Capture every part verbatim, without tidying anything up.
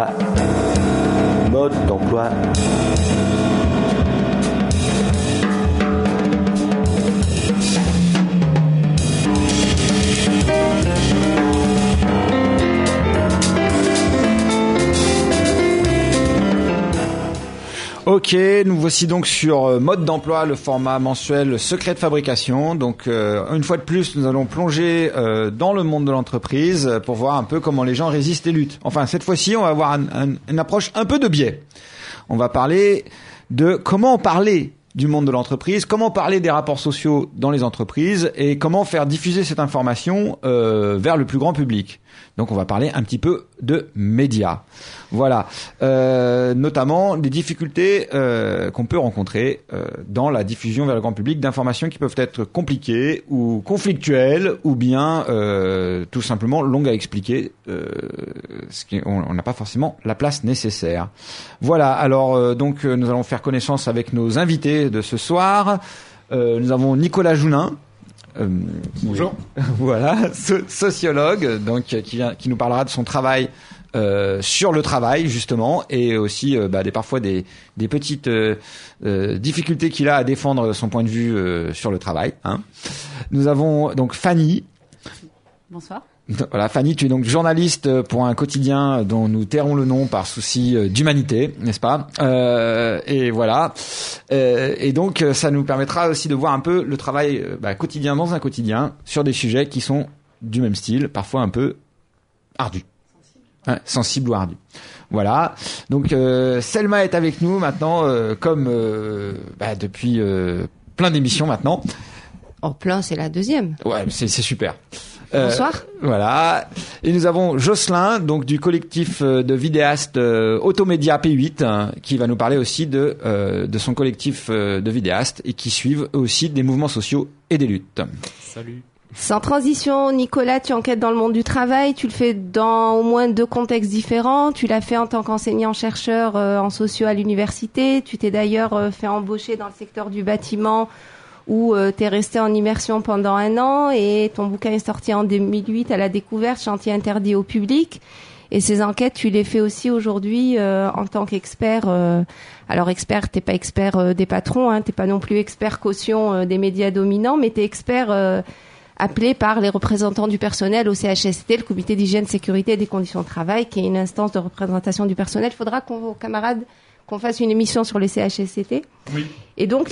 d'emploi. Mode d'emploi. Ok, nous voici donc sur Mode d'emploi, le format mensuel Secret de fabrication. Donc euh, une fois de plus, nous allons plonger euh, dans le monde de l'entreprise pour voir un peu comment les gens résistent et luttent. Enfin, cette fois-ci, on va avoir un, un, une approche un peu de biais. On va parler de comment parler du monde de l'entreprise, comment parler des rapports sociaux dans les entreprises et comment faire diffuser cette information euh, vers le plus grand public. Donc on va parler un petit peu de médias. Voilà, euh, notamment des difficultés euh, qu'on peut rencontrer euh, dans la diffusion vers le grand public d'informations qui peuvent être compliquées ou conflictuelles ou bien euh, tout simplement longues à expliquer, euh, ce qui, on n'a pas forcément la place nécessaire. Voilà, alors euh, donc euh, nous allons faire connaissance avec nos invités de ce soir. Euh, nous avons Nicolas Jounin. Euh, Bonjour. Est, voilà, so- sociologue, donc qui vient, qui nous parlera de son travail euh, sur le travail justement, et aussi euh, bah, des parfois des des petites euh, euh, difficultés qu'il a à défendre son point de vue euh, sur le travail. Hein. Nous avons donc Fanny. Bonsoir. Voilà, Fanny, tu es donc journaliste pour un quotidien dont nous tairons le nom par souci d'humanité, n'est-ce pas ? euh, Et voilà. Euh, et donc, ça nous permettra aussi de voir un peu le travail bah, quotidien dans un quotidien sur des sujets qui sont du même style, parfois un peu ardus, hein, sensibles ou ardus. Voilà. Donc, euh, Selma est avec nous maintenant, euh, comme euh, bah, depuis euh, plein d'émissions maintenant. En plein, c'est la deuxième. Ouais, c'est, c'est super. Bonsoir. Euh, voilà. Et nous avons Jocelyn, donc du collectif de vidéastes euh, Automédia P huit, hein, qui va nous parler aussi de euh, de son collectif euh, de vidéastes et qui suivent aussi des mouvements sociaux et des luttes. Salut. Sans transition, Nicolas, tu enquêtes dans le monde du travail. Tu le fais dans au moins deux contextes différents. Tu l'as fait en tant qu'enseignant-chercheur euh, en socio à l'université. Tu t'es d'ailleurs euh, fait embaucher dans le secteur du bâtiment où euh, tu es resté en immersion pendant un an et ton bouquin est sorti en deux mille huit à la découverte, chantier interdit au public. Et ces enquêtes, tu les fais aussi aujourd'hui euh, en tant qu'expert. Euh, alors expert, t'es pas expert euh, des patrons, hein, t'es pas non plus expert caution euh, des médias dominants, mais t'es expert euh, appelé par les représentants du personnel au C H S C T, le Comité d'hygiène, sécurité et des conditions de travail, qui est une instance de représentation du personnel. Il faudra qu'on, vos camarades, qu'on fasse une émission sur les C H S C T. Oui. Et donc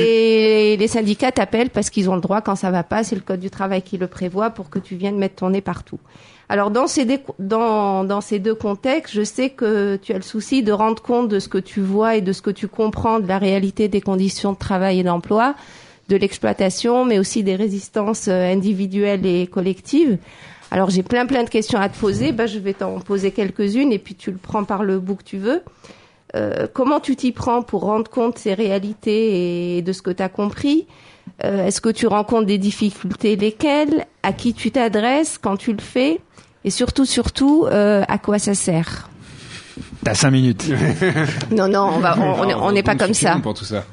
les, les syndicats t'appellent parce qu'ils ont le droit quand ça va pas, c'est le code du travail qui le prévoit pour que tu viennes mettre ton nez partout. Alors dans ces, dé- dans, dans ces deux contextes, je sais que tu as le souci de rendre compte de ce que tu vois et de ce que tu comprends de la réalité des conditions de travail et d'emploi, de l'exploitation, mais aussi des résistances individuelles et collectives. Alors j'ai plein plein de questions à te poser, ben, je vais t'en poser quelques-unes et puis tu le prends par le bout que tu veux. Euh, comment tu t'y prends pour rendre compte de ces réalités et de ce que tu as compris ? euh, Est-ce que tu rencontres des difficultés ? Lesquelles ? À qui tu t'adresses quand tu le fais ? Et surtout, surtout, euh, à quoi ça sert ? T'as cinq minutes. Non, non, on va, on, on, on n'est pas comme ça. Pour tout ça.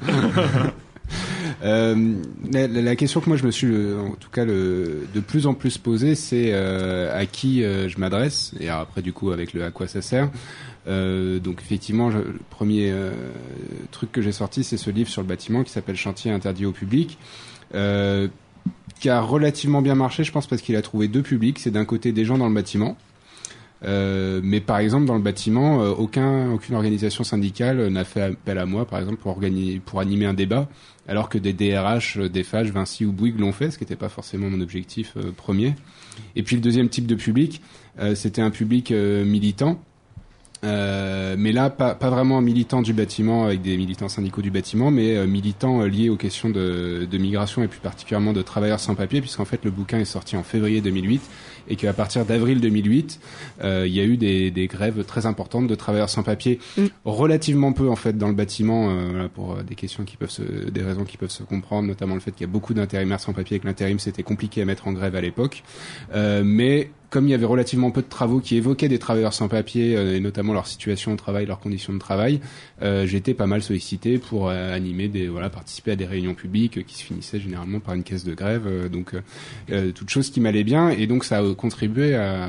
euh, la, la question que moi je me suis, en tout cas, le, de plus en plus posée, c'est euh, à qui euh, je m'adresse. Et après, du coup, avec le à quoi ça sert. Euh, donc effectivement, je, le premier euh, truc que j'ai sorti, c'est ce livre sur le bâtiment qui s'appelle Chantier interdit au public, euh, qui a relativement bien marché, je pense, parce qu'il a trouvé deux publics. C'est d'un côté des gens dans le bâtiment, euh, mais par exemple dans le bâtiment, euh, aucun, aucune organisation syndicale n'a fait appel à moi, par exemple, pour organiser, pour animer un débat, alors que des D R H, des F A G, Vinci ou Bouygues l'ont fait, ce qui n'était pas forcément mon objectif euh, premier. Et puis le deuxième type de public, euh, c'était un public euh, militant. Euh, mais là, pas, pas vraiment un militant du bâtiment avec des militants syndicaux du bâtiment, mais euh, militant euh, lié aux questions de, de migration et plus particulièrement de travailleurs sans papier, puisqu'en fait le bouquin est sorti en février deux mille huit et qu'à partir d'avril deux mille huit, euh, il y a eu des, des grèves très importantes de travailleurs sans papier, mmh. relativement peu en fait dans le bâtiment, euh, pour euh, des questions qui peuvent se, des raisons qui peuvent se comprendre, notamment le fait qu'il y a beaucoup d'intérimaires sans papier et que l'intérim c'était compliqué à mettre en grève à l'époque, euh, mais comme il y avait relativement peu de travaux qui évoquaient des travailleurs sans papier, euh, et notamment leur situation au travail, leurs conditions de travail, euh, j'étais pas mal sollicité pour euh, animer des, voilà, participer à des réunions publiques euh, qui se finissaient généralement par une caisse de grève, euh, donc euh, euh, toute chose qui m'allait bien, et donc ça a contribué à,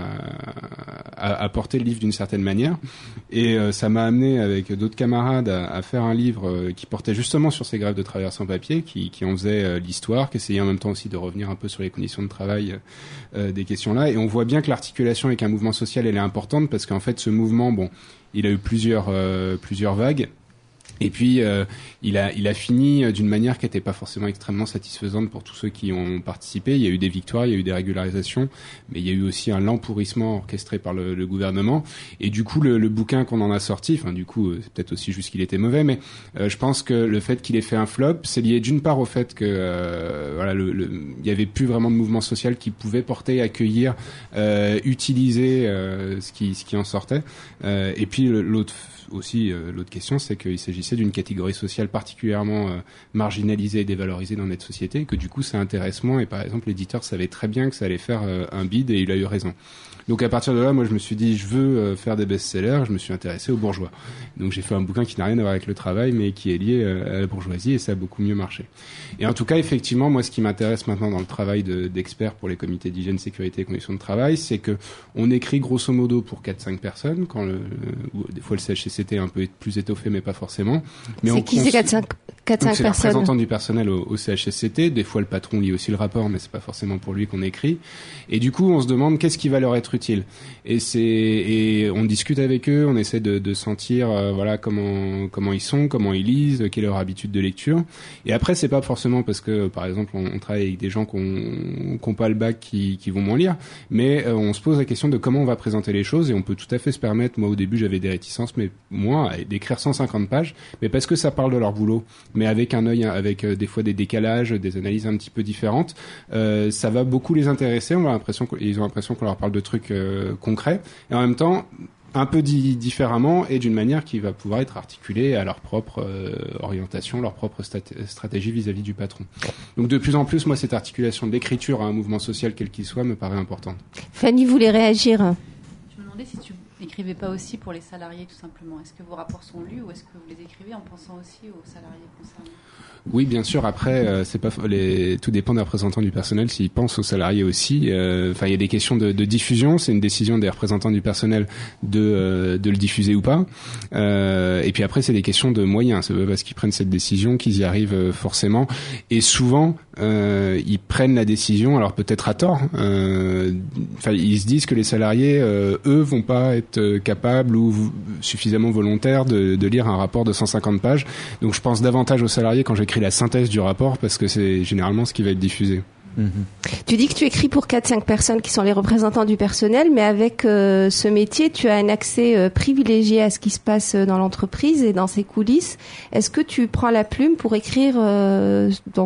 à, à porter le livre d'une certaine manière, et euh, ça m'a amené avec d'autres camarades à, à faire un livre euh, qui portait justement sur ces grèves de travailleurs sans papier, qui, qui en faisait euh, l'histoire, qui essayait en même temps aussi de revenir un peu sur les conditions de travail euh, des questions-là, et on voit bien que l'articulation avec un mouvement social, elle est importante, parce qu'en fait, ce mouvement, bon, il a eu plusieurs, euh, plusieurs vagues, et puis euh, il a il a fini d'une manière qui n'était pas forcément extrêmement satisfaisante pour tous ceux qui ont participé. Il y a eu des victoires, il y a eu des régularisations, mais il y a eu aussi un lent pourrissement orchestré par le, le gouvernement. Et du coup, le, le bouquin qu'on en a sorti, enfin du coup, c'est peut-être aussi juste qu'il était mauvais, mais euh, je pense que le fait qu'il ait fait un flop, c'est lié d'une part au fait que euh, voilà, le, le, il y avait plus vraiment de mouvement social qui pouvait porter, accueillir, euh, utiliser euh, ce qui ce qui en sortait. Euh, et puis l'autre aussi, euh, l'autre question, c'est qu'il s'agissait d'une catégorie sociale particulièrement euh, marginalisée et dévalorisée dans notre société, et que du coup ça intéresse moins, et par exemple l'éditeur savait très bien que ça allait faire euh, un bide, et il a eu raison. Donc à partir de là, moi je me suis dit, je veux euh, faire des best-sellers, je me suis intéressé aux bourgeois. Donc j'ai fait un bouquin qui n'a rien à voir avec le travail, mais qui est lié euh, à la bourgeoisie, et ça a beaucoup mieux marché. Et en tout cas, effectivement, moi ce qui m'intéresse maintenant dans le travail de, d'experts pour les comités d'hygiène, sécurité et conditions de travail, c'est que on écrit grosso modo pour quatre cinq personnes, quand le, ou des fois le C H C C T est un peu plus étoffé, mais pas forcément. Mais c'est on qui cons... c'est quatre cinq personnes? C'est le représentant du personnel au, au C H C C T. Des fois, le patron lit aussi le rapport, mais c'est pas forcément pour lui qu'on écrit. Et du coup, on se demande qu'est-ce qui va leur être utile. Et c'est et on discute avec eux, on essaie de, de sentir euh, voilà comment comment ils sont, comment ils lisent, quelle est leur habitude de lecture. Et après, c'est pas forcément parce que par exemple on, on travaille avec des gens qui ont qui ont pas le bac qui qui vont moins lire, mais euh, on se pose la question de comment on va présenter les choses, et on peut tout à fait se permettre. Moi, au début, j'avais des réticences, mais moi, d'écrire cent cinquante pages, mais parce que ça parle de leur boulot, mais avec un œil, avec euh, des fois des décalages, des analyses un petit peu différentes, euh, ça va beaucoup les intéresser. On a l'impression qu'ils ont l'impression qu'on leur parle de trucs euh, concrets, et en même temps un peu di- différemment, et d'une manière qui va pouvoir être articulée à leur propre euh, orientation, leur propre stat- stratégie vis-à-vis du patron. Donc de plus en plus, moi, cette articulation de l'écriture à un mouvement social quel qu'il soit me paraît importante. Fanny voulait réagir. Je me demandais si tu n'écrivez pas aussi pour les salariés, tout simplement. Est-ce que vos rapports sont lus, ou est-ce que vous les écrivez en pensant aussi aux salariés concernés? Oui, bien sûr. Après, euh, c'est pas les... tout dépend des représentants du personnel s'ils pensent aux salariés aussi. Enfin, euh, il y a des questions de, de diffusion. C'est une décision des représentants du personnel de euh, de le diffuser ou pas. Euh, et puis après, c'est des questions de moyens. C'est pas parce qu'ils prennent cette décision qu'ils y arrivent forcément. Et souvent, euh, ils prennent la décision, alors peut-être à tort. Enfin, euh, ils se disent que les salariés, euh, eux, vont pas être capables ou v- suffisamment volontaires de, de lire un rapport de cent cinquante pages. Donc, je pense davantage aux salariés quand j'écris la synthèse du rapport, parce que c'est généralement ce qui va être diffusé. Mmh. Tu dis que tu écris pour quatre cinq personnes qui sont les représentants du personnel, mais avec euh, ce métier, tu as un accès euh, privilégié à ce qui se passe dans l'entreprise et dans ses coulisses. Est-ce que tu prends la plume pour écrire euh, dans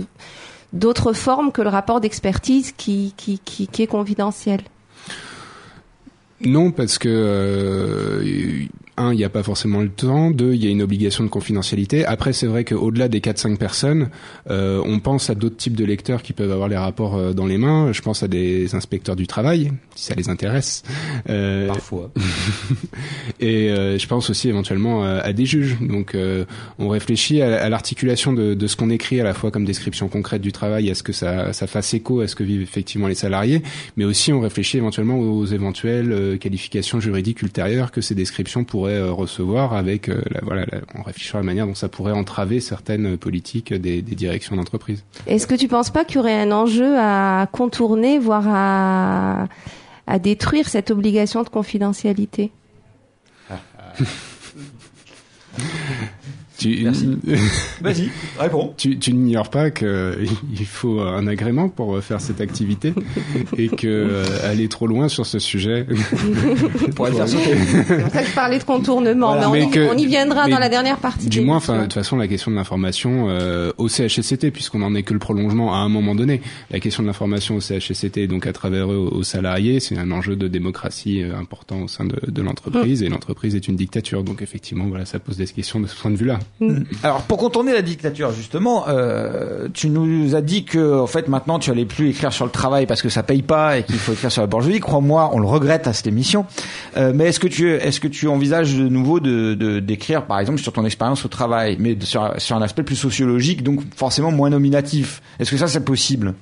d'autres formes que le rapport d'expertise qui, qui, qui, qui est confidentiel? Non, parce que euh, un, il n'y a pas forcément le temps. Deux, il y a une obligation de confidentialité. Après, c'est vrai qu'au-delà des quatre cinq personnes, euh, on pense à d'autres types de lecteurs qui peuvent avoir les rapports euh, dans les mains. Je pense à des inspecteurs du travail, si ça les intéresse. Euh, Parfois. Et euh, je pense aussi éventuellement à, à des juges. Donc, euh, on réfléchit à, à l'articulation de, de ce qu'on écrit, à la fois comme description concrète du travail, à ce que ça, ça fasse écho à ce que vivent effectivement les salariés, mais aussi on réfléchit éventuellement aux éventuelles euh, qualifications juridiques ultérieures que ces descriptions pourraient euh, recevoir, avec euh, la, voilà, la, on réfléchit à la manière dont ça pourrait entraver certaines politiques des, des directions d'entreprise. Est-ce que tu penses pas qu'il y aurait un enjeu à contourner, voire à, à détruire cette obligation de confidentialité? Tu, Vas-y, réponds. Tu, tu n'ignores pas qu'il faut un agrément pour faire cette activité et que euh, aller trop loin sur ce sujet pourrait le faire sauter. C'est pour ça que je parlais de contournement, voilà. mais, on, mais y, que, on y viendra dans la dernière partie. Du moins, enfin, de toute façon, la question de l'information euh, au C H C C T, puisqu'on en est que le prolongement à un moment donné, la question de l'information au C H C C T, donc à travers eux aux salariés, c'est un enjeu de démocratie important au sein de, de l'entreprise, mmh. et l'entreprise est une dictature, donc effectivement, voilà, ça pose des questions de ce point de vue-là. Alors pour contourner la dictature justement, euh, tu nous as dit que en fait maintenant tu allais plus écrire sur le travail parce que ça paye pas et qu'il faut écrire sur la bourgeoisie. Crois-moi, on le regrette à cette émission. Euh, mais est-ce que tu est-ce que tu envisages de nouveau de, de d'écrire par exemple sur ton expérience au travail, mais de, sur sur un aspect plus sociologique, donc forcément moins nominatif. Est-ce que ça c'est possible?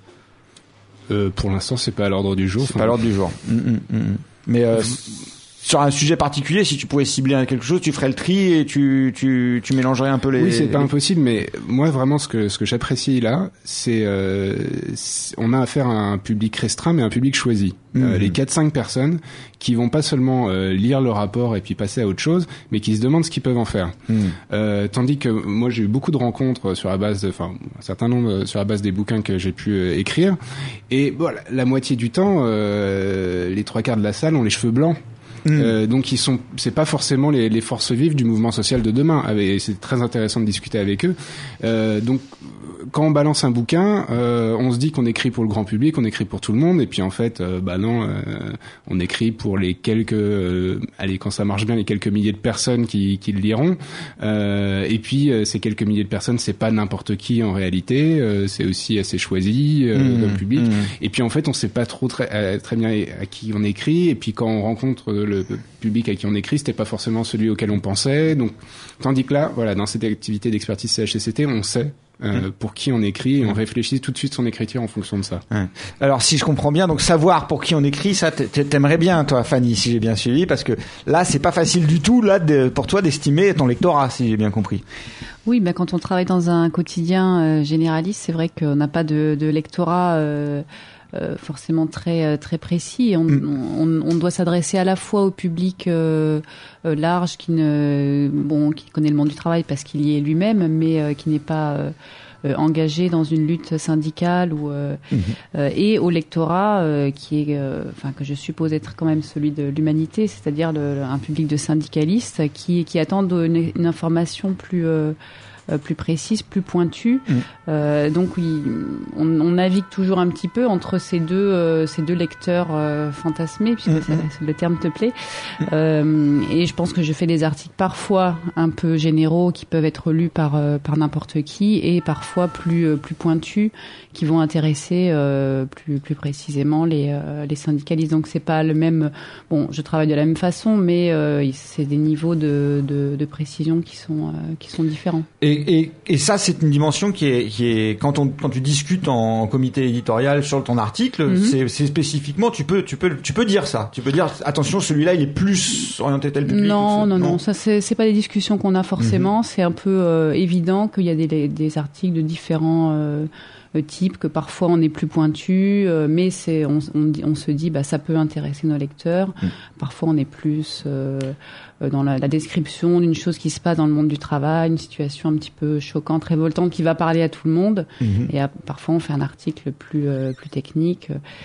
euh, Pour l'instant, c'est pas à l'ordre du jour. C'est pas à l'ordre du jour. Mmh, mmh, mmh. Mais euh, sur un sujet particulier, si tu pouvais cibler quelque chose, tu ferais le tri et tu tu tu mélangerais un peu les. Oui, c'est pas les... impossible, mais moi vraiment ce que ce que j'apprécie là, c'est, euh, c'est on a affaire à un public restreint, mais un public choisi. Mmh. Euh, les quatre cinq personnes qui vont pas seulement euh, lire le rapport et puis passer à autre chose, mais qui se demandent ce qu'ils peuvent en faire. Mmh. Euh, tandis que moi j'ai eu beaucoup de rencontres sur la base, enfin un certain nombre sur la base des bouquins que j'ai pu euh, écrire, et voilà, la moitié du temps, euh, les trois quarts de la salle ont les cheveux blancs. Mmh. Euh, donc ils sont, c'est pas forcément les, les forces vives du mouvement social de demain. Et c'est très intéressant de discuter avec eux. Euh, donc quand on balance un bouquin, euh, on se dit qu'on écrit pour le grand public, on écrit pour tout le monde, et puis en fait, euh, bah non, euh, on écrit pour les quelques, euh, allez, quand ça marche bien, les quelques milliers de personnes qui, qui le liront. Euh, et puis euh, ces quelques milliers de personnes, c'est pas n'importe qui en réalité, euh, c'est aussi assez choisi euh, mmh, comme public. Mmh. Et puis en fait, on sait pas trop très, euh, très bien à qui on écrit. Et puis quand on rencontre le public à qui on écrit, c'était pas forcément celui auquel on pensait. Donc, tandis que là, voilà, dans cette activité d'expertise C H C C T, on sait euh, pour qui on écrit et on réfléchit tout de suite son écriture en fonction de ça. Ouais. Alors, si je comprends bien, donc savoir pour qui on écrit, ça, t'aimerais bien, toi, Fanny, si j'ai bien suivi, parce que là, c'est pas facile du tout, là, de, pour toi, d'estimer ton lectorat, si j'ai bien compris. Oui, ben quand on travaille dans un quotidien euh, généraliste, c'est vrai qu'on n'a pas de, de lectorat. Euh, Euh, forcément très très précis. On, mm. on, on doit s'adresser à la fois au public euh, euh, large qui ne bon qui connaît le monde du travail parce qu'il y est lui-même, mais euh, qui n'est pas euh, euh, engagé dans une lutte syndicale ou euh, mm-hmm. euh, et au lectorat euh, qui est enfin euh, que je suppose être quand même celui de l'humanité, c'est-à-dire le, un public de syndicalistes qui qui attendent une, une information plus euh, plus précise, plus pointue. Mmh. Euh, donc oui, on, on navigue toujours un petit peu entre ces deux, euh, ces deux lecteurs euh, fantasmés, puisque mmh. ça, le terme te plaît. Mmh. Euh, et je pense que je fais des articles parfois un peu généraux qui peuvent être lus par euh, par n'importe qui, et parfois plus euh, plus pointus qui vont intéresser euh, plus plus précisément les euh, les syndicalistes. Donc c'est pas le même. Bon, je travaille de la même façon, mais euh, c'est des niveaux de de, de précision qui sont euh, qui sont différents. Et Et, et ça, c'est une dimension qui est, qui est quand on quand tu discutes en comité éditorial sur ton article, mm-hmm. c'est, c'est spécifiquement, tu peux tu peux tu peux dire ça, tu peux dire attention, celui-là il est plus orienté tel public. Non non non, non, ça c'est c'est pas des discussions qu'on a forcément, mm-hmm. c'est un peu euh, évident qu'il y a des des articles de différents euh, types, que parfois on est plus pointu, euh, mais c'est on, on on se dit bah ça peut intéresser nos lecteurs. Mm. Parfois on est plus euh, dans la, la description d'une chose qui se passe dans le monde du travail, une situation un petit peu choquante, révoltante, qui va parler à tout le monde. Mmh. Et à, parfois, on fait un article plus euh, plus technique.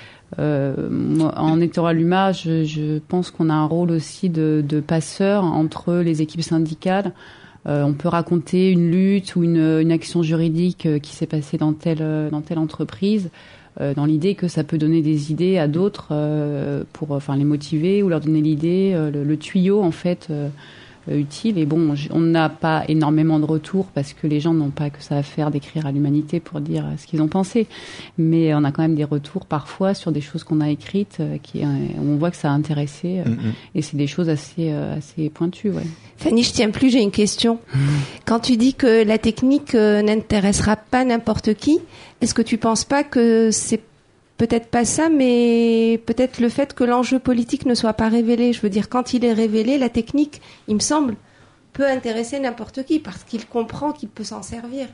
Euh, moi, en étant à l'U M A, je, je pense qu'on a un rôle aussi de, de passeur entre les équipes syndicales. Euh, on peut raconter une lutte ou une, une action juridique qui s'est passée dans telle dans telle entreprise, euh, dans l'idée que ça peut donner des idées à d'autres euh, pour enfin les motiver ou leur donner l'idée, euh, le, le tuyau en fait euh, euh, utile. Et bon, on n'a pas énormément de retours parce que les gens n'ont pas que ça à faire d'écrire à l'humanité pour dire ce qu'ils ont pensé, mais on a quand même des retours parfois sur des choses qu'on a écrites euh, qui euh, on voit que ça a intéressé euh, mm-hmm. et c'est des choses assez euh, assez pointues. Ouais. Fanny, je tiens plus, j'ai une question. Quand tu dis que la technique euh, n'intéressera pas n'importe qui, est-ce que tu penses pas que c'est peut-être pas ça, mais peut-être le fait que l'enjeu politique ne soit pas révélé? Je veux dire, quand il est révélé, la technique, il me semble, peut intéresser n'importe qui parce qu'il comprend qu'il peut s'en servir.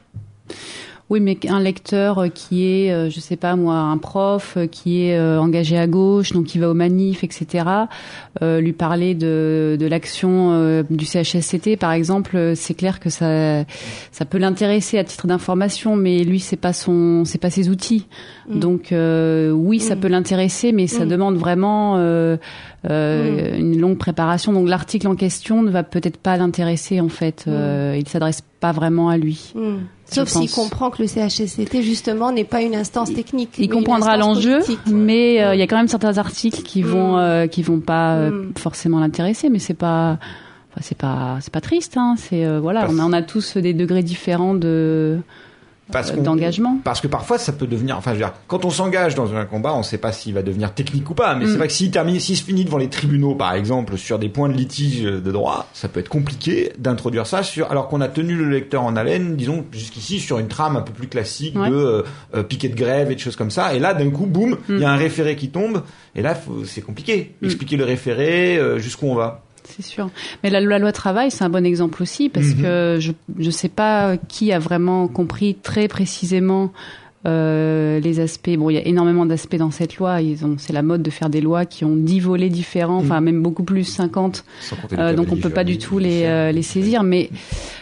Oui, mais un lecteur qui est, euh, je sais pas moi, un prof qui est euh, engagé à gauche, donc qui va aux manifs, et cetera. Euh, lui parler de, de l'action euh, du C H S C T, par exemple, c'est clair que ça, ça peut l'intéresser à titre d'information, mais lui, c'est pas son, c'est pas ses outils. Mmh. Donc euh, oui, ça mmh. peut l'intéresser, mais ça mmh. demande vraiment euh, euh, mmh. une longue préparation. Donc l'article en question ne va peut-être pas l'intéresser en fait. Mmh. Euh, il s'adresse pas vraiment à lui. Mmh. Sauf s'il comprend que le C H S C T, justement, n'est pas une instance technique. Il comprendra l'enjeu, politique. mais il euh, y a quand même certains articles qui vont, mmh. euh, qui vont pas euh, mmh. forcément l'intéresser, mais c'est pas, Enfin, c'est pas, c'est pas triste, hein. C'est euh, voilà, parce... on, a, on a tous des degrés différents de parce euh, d'engagement. Parce que parfois, ça peut devenir. Enfin, je veux dire, quand on s'engage dans un combat, on ne sait pas s'il va devenir technique ou pas. Mais mm. c'est vrai que s'il termine, s'il se finit devant les tribunaux, par exemple, sur des points de litige de droit, ça peut être compliqué d'introduire ça sur. Alors qu'on a tenu le lecteur en haleine, disons jusqu'ici, sur une trame un peu plus classique ouais. de euh, euh, piquet de grève et de choses comme ça. Et là, d'un coup, boum, il mm. y a un référé qui tombe. Et là, faut, c'est compliqué. Mm. Expliquer le référé, euh, jusqu'où on va. C'est sûr. Mais la, la loi travail, c'est un bon exemple aussi parce mmh. que je je sais pas qui a vraiment compris très précisément euh, les aspects. Bon, il y a énormément d'aspects dans cette loi. Ils ont, c'est la mode de faire des lois qui ont dix volets différents, mmh. enfin même beaucoup plus, cinquante. Euh, donc on peut pas du tout les euh, les saisir. Mais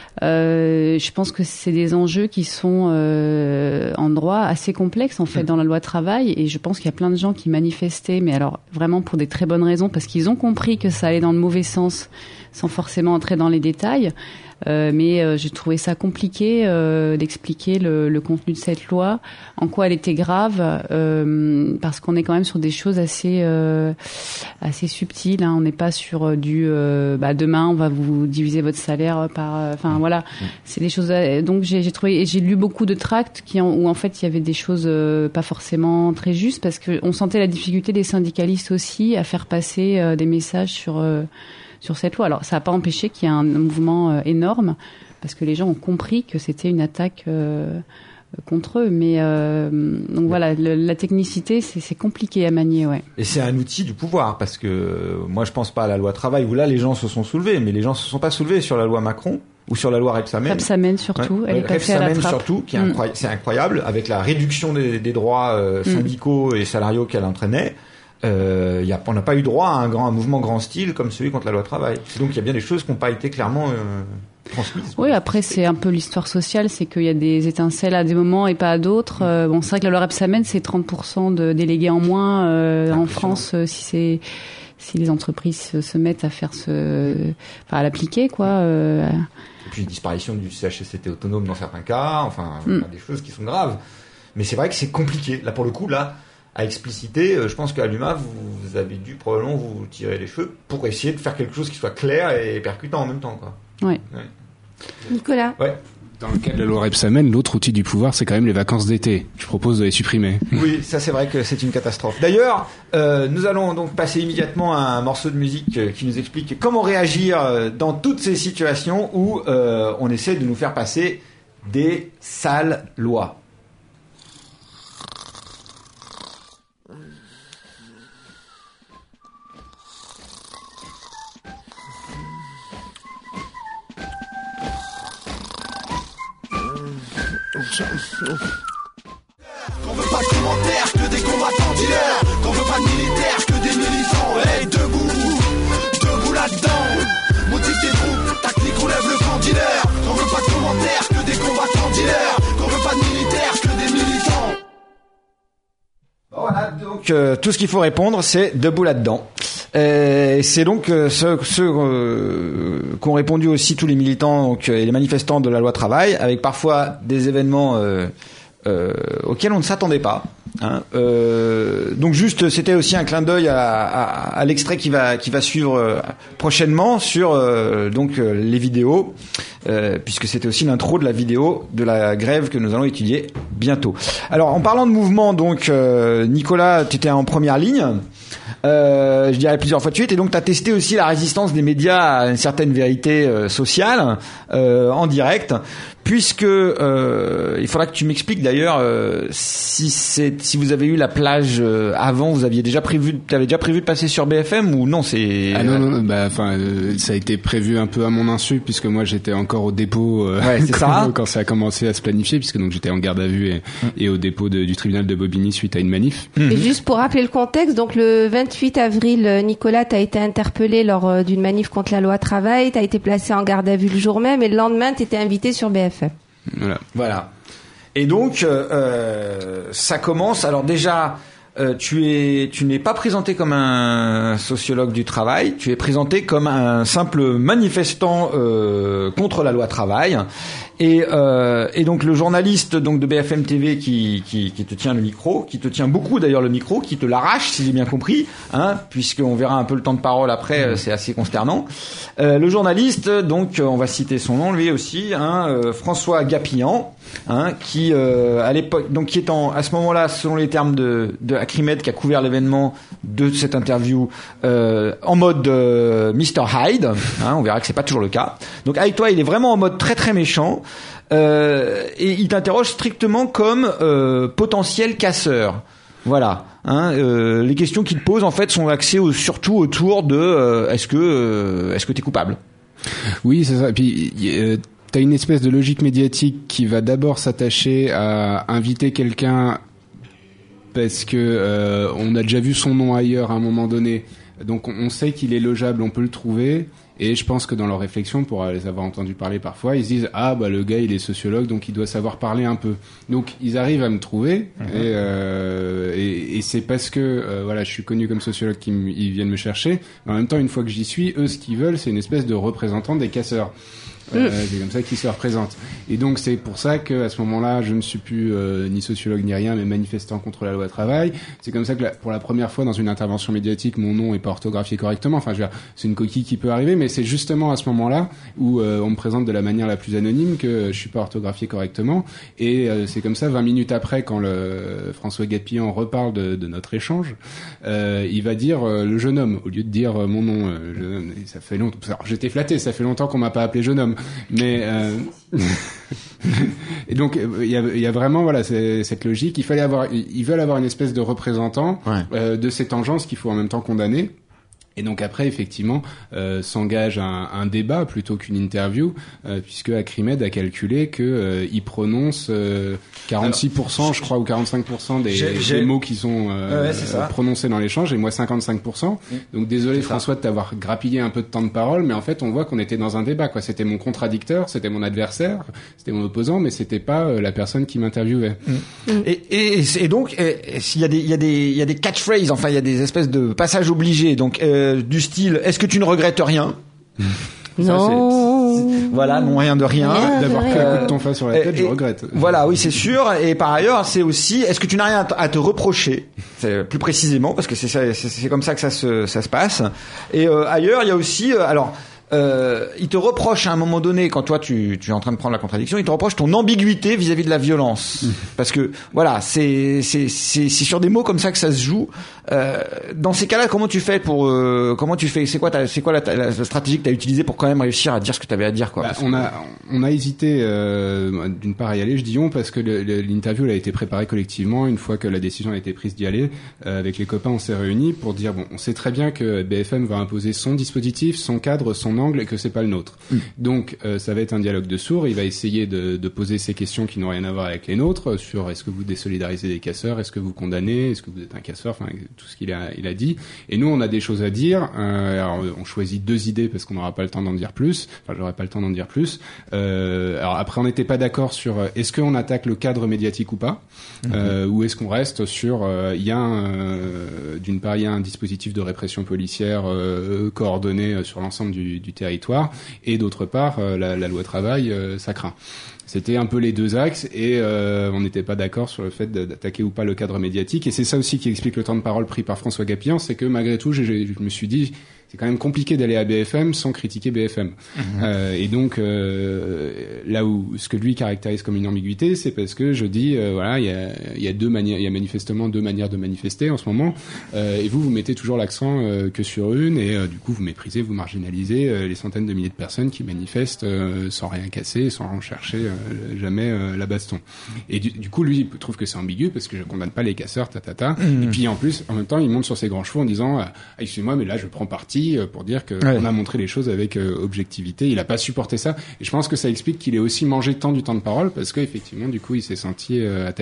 Euh, je pense que c'est des enjeux qui sont euh, en droit assez complexes en fait mmh. dans la loi travail, et je pense qu'il y a plein de gens qui manifestaient, mais alors vraiment pour des très bonnes raisons, parce qu'ils ont compris que ça allait dans le mauvais sens sans forcément entrer dans les détails. Euh, mais euh, j'ai trouvé ça compliqué euh, d'expliquer le, le contenu de cette loi, en quoi elle était grave, euh, parce qu'on est quand même sur des choses assez euh, assez subtiles. Hein. On n'est pas sur du euh, bah, demain on va vous diviser votre salaire par. Enfin euh, voilà, c'est des choses. Euh, donc j'ai, j'ai trouvé, j'ai lu beaucoup de tracts qui en, où en fait il y avait des choses euh, pas forcément très justes, parce que on sentait la difficulté des syndicalistes aussi à faire passer euh, des messages sur. Euh, sur cette loi. Alors, ça n'a pas empêché qu'il y ait un mouvement euh, énorme, parce que les gens ont compris que c'était une attaque euh, contre eux. Mais euh, donc voilà, le, la technicité, c'est, c'est compliqué à manier, ouais. Et c'est un outil du pouvoir, parce que euh, moi, je pense pas à la loi travail où là, les gens se sont soulevés, mais les gens se sont pas soulevés sur la loi Macron ou sur la loi Rebsamen. Rebsamen surtout, ouais, elle ouais, est passée à la trappe. Surtout, qui est mm. incroyable, c'est incroyable, avec la réduction des, des droits euh, syndicaux mm. et salariaux qu'elle entraînait. Euh, y a, on n'a pas eu droit à un, grand, un mouvement grand style comme celui contre la loi travail. Donc il y a bien des choses qui n'ont pas été clairement euh, transmises. Oui, après c'est un peu l'histoire sociale, c'est qu'il y a des étincelles à des moments et pas à d'autres. Euh, bon, c'est vrai que la loi Rebsamen, c'est trente pour cent de délégués en moins euh, en France euh, si c'est si les entreprises se, se mettent à faire ce, enfin à l'appliquer quoi. Euh. Et puis disparition du C H S C T autonome dans certains cas. Enfin, mm. des choses qui sont graves. Mais c'est vrai que c'est compliqué. Là pour le coup, là. À expliciter, je pense qu'à l'U M A, vous, vous avez dû probablement vous tirer les cheveux pour essayer de faire quelque chose qui soit clair et percutant en même temps, quoi. Ouais. ouais. Nicolas. Ouais. Dans le cas de la loi Rebsamen, l'autre outil du pouvoir, c'est quand même les vacances d'été. Je propose de les supprimer. Oui, ça c'est vrai que c'est une catastrophe. D'ailleurs, euh, nous allons donc passer immédiatement à un morceau de musique qui nous explique comment réagir dans toutes ces situations où euh, on essaie de nous faire passer des sales lois. Qu'on veut pas de commentaires, que des combattants dealers. Qu'on veut pas de militaires, que des militants. Hey, debout, debout là-dedans. Motive tes troupes, ta clique relève le camp dealer. Qu'on veut pas de commentaires, que des combattants dealers. Qu'on veut pas de militaires, que des militants. Voilà, donc euh, tout ce qu'il faut répondre, c'est debout là-dedans. Euh, c'est donc euh, ceux, ceux euh, qu'ont répondu aussi tous les militants donc, et les manifestants de la loi travail, avec parfois des événements euh, euh, auxquels on ne s'attendait pas. Hein. Euh, donc juste, c'était aussi un clin d'œil à, à, à l'extrait qui va qui va suivre euh, prochainement sur euh, donc euh, les vidéos, euh, puisque c'était aussi l'intro de la vidéo de la grève que nous allons étudier bientôt. Alors en parlant de mouvement, donc euh, Nicolas, tu étais en première ligne. Euh, je dirais plusieurs fois de suite, et donc tu as testé aussi la résistance des médias à une certaine vérité euh, sociale euh, en direct, puisque euh, il faudra que tu m'expliques d'ailleurs euh, si c'est si vous avez eu la plage euh, avant, vous aviez déjà prévu, t'avais déjà prévu de passer sur B F M ou non, c'est ah non non, bah enfin euh, ça a été prévu un peu à mon insu, puisque moi j'étais encore au dépôt euh, ouais, c'est quand, ça. quand ça a commencé à se planifier, puisque donc j'étais en garde à vue et, mmh. et au dépôt de, du tribunal de Bobigny suite à une manif. Et mmh. juste pour rappeler le contexte, donc le vingt-huit avril, Nicolas, t'as été interpellé lors d'une manif contre la loi travail, t'as été placé en garde à vue le jour même, et le lendemain t'étais invité sur B F M. Voilà. Voilà. Et donc, euh, ça commence. Alors déjà, euh, tu es, tu n'es pas présenté comme un sociologue du travail, tu es présenté comme un simple manifestant euh, contre la loi travail. Et, euh, et donc le journaliste donc de B F M T V qui, qui, qui te tient le micro, qui te tient beaucoup d'ailleurs le micro, qui te l'arrache si j'ai bien compris, hein, puisqu'on verra un peu le temps de parole après, euh, c'est assez consternant. Euh, le journaliste, donc on va citer son nom lui aussi, hein, euh, François Gapillan, hein, qui euh, à l'époque, donc qui est en, à ce moment-là, selon les termes de, de Acrimed qui a couvert l'événement de cette interview, euh, en mode euh, mister Hyde, hein, on verra que c'est pas toujours le cas. Donc avec toi, il est vraiment en mode très très méchant. Euh, et il t'interroge strictement comme euh, potentiel casseur. Voilà. Hein, euh, les questions qu'il te pose en fait sont axées au, surtout autour de euh, est-ce que euh, est-ce que t'es coupable. Oui, c'est ça. Et puis euh, t'as une espèce de logique médiatique qui va d'abord s'attacher à inviter quelqu'un parce que euh, on a déjà vu son nom ailleurs à un moment donné. Donc on sait qu'il est logeable, on peut le trouver. Et je pense que dans leur réflexion, pour les avoir entendu parler parfois, ils se disent ah bah le gars il est sociologue donc il doit savoir parler un peu. Donc ils arrivent à me trouver mmh. et, euh, et, et c'est parce que euh, voilà je suis connu comme sociologue qu'ils ils viennent me chercher. Mais en même temps une fois que j'y suis, eux ce qu'ils veulent c'est une espèce de représentant des casseurs. Euh, c'est comme ça qu'ils se représentent. Et donc c'est pour ça que à ce moment-là, je ne suis plus euh, ni sociologue ni rien, mais manifestant contre la loi travail. C'est comme ça que la, pour la première fois dans une intervention médiatique, mon nom est pas orthographié correctement. Enfin, je veux dire, c'est une coquille qui peut arriver, mais c'est justement à ce moment-là où euh, on me présente de la manière la plus anonyme que je suis pas orthographié correctement. Et euh, c'est comme ça, vingt minutes après, quand le François Gapillan reparle de, de notre échange, euh, il va dire euh, le jeune homme au lieu de dire euh, mon nom. Euh, jeune homme. Et ça fait longtemps. Alors, j'étais flatté, ça fait longtemps qu'on m'a pas appelé jeune homme. Mais euh... et donc il y a, y a vraiment voilà c'est, cette logique. Il fallait avoir, ils veulent avoir une espèce de représentant ouais. euh, de cette engeance qu'il faut en même temps condamner. Et donc après, effectivement, euh, s'engage un, un débat plutôt qu'une interview, euh, puisque Acrimed a calculé que euh, il prononce euh, quarante-six pour cent, Alors, je crois, ou quarante-cinq pour cent des, j'ai, j'ai... des mots qui sont euh, ouais, prononcés dans l'échange, et moi cinquante-cinq pour cent. Mmh. Donc désolé c'est François ça. de t'avoir grappillé un peu de temps de parole, mais en fait on voit qu'on était dans un débat, quoi. C'était mon contradicteur, c'était mon adversaire, c'était mon opposant, mais c'était pas euh, la personne qui m'interviewait. Mmh. Mmh. Et, et, et donc il y a des il y a des il y a des catchphrases, enfin il y a des espèces de passages obligés. Donc euh, du style est-ce que tu ne regrettes rien? Non. Ça, c'est, c'est, voilà, non, rien de rien. rien D'avoir de pris un coup de ton face sur la tête, et, je regrette. Voilà, oui, c'est sûr. Et par ailleurs, c'est aussi, est-ce que tu n'as rien à te reprocher? C'est plus précisément, parce que c'est, ça, c'est, c'est comme ça que ça se, ça se passe. Et euh, ailleurs, il y a aussi, euh, alors, euh, il te reproche à un moment donné, quand toi tu, tu es en train de prendre la contradiction, il te reproche ton ambiguïté vis-à-vis de la violence. Mmh. Parce que, voilà, c'est, c'est, c'est, c'est sur des mots comme ça que ça se joue. Euh, dans ces cas-là, comment tu fais pour, euh, comment tu fais, c'est quoi ta, c'est quoi la, la, la stratégie que tu as utilisée pour quand même réussir à dire ce que tu avais à dire, quoi? Bah, on a, on a hésité, euh, d'une part à y aller, je dis on, parce que le, le, l'interview elle a été préparée collectivement, une fois que la décision a été prise d'y aller, euh, avec les copains on s'est réunis pour dire bon, on sait très bien que B F M va imposer son dispositif, son cadre, son angle, et que c'est pas le nôtre. Mmh. Donc, euh, ça va être un dialogue de sourds. Il va essayer de, de poser ces questions qui n'ont rien à voir avec les nôtres, sur est-ce que vous désolidarisez des casseurs, est-ce que vous condamnez, est-ce que vous êtes un casseur, enfin tout ce qu'il a, il a dit. Et nous, on a des choses à dire. Euh, alors, on choisit deux idées parce qu'on n'aura pas le temps d'en dire plus. Enfin, j'aurai pas le temps d'en dire plus. Euh, alors après, on n'était pas d'accord sur est-ce qu'on attaque le cadre médiatique ou pas, mmh. euh, ou est-ce qu'on reste sur il euh, y a un, euh, d'une part il y a un dispositif de répression policière euh, coordonné sur l'ensemble du, du territoire. Et d'autre part, euh, la, la loi travail, euh, ça craint. C'était un peu les deux axes et euh, on n'était pas d'accord sur le fait d'attaquer ou pas le cadre médiatique. Et c'est ça aussi qui explique le temps de parole pris par François Gapillan, c'est que malgré tout, je, je me suis dit, c'est quand même compliqué d'aller à B F M sans critiquer B F M. Mmh. Euh, et donc, euh, là où ce que lui caractérise comme une ambiguïté, c'est parce que je dis, euh, voilà, il y a, il y a deux manières, il y a manifestement deux manières de manifester en ce moment. Euh, et vous, vous mettez toujours l'accent euh, que sur une, et euh, du coup, vous méprisez, vous marginalisez euh, les centaines de milliers de personnes qui manifestent euh, sans rien casser, sans chercher euh, jamais euh, la baston. Et du, du coup, lui, il trouve que c'est ambigu parce que je condamne pas les casseurs, ta ta ta. Mmh. Et puis en plus, en même temps, il monte sur ses grands chevaux en disant, ah, excusez-moi, mais là, je prends parti pour dire que ouais. on a montré les choses avec euh, objectivité. Il a pas supporté ça, et je pense que ça explique qu'il ait aussi mangé tant du temps de parole parce que effectivement, du coup, il s'est senti euh, attaqué.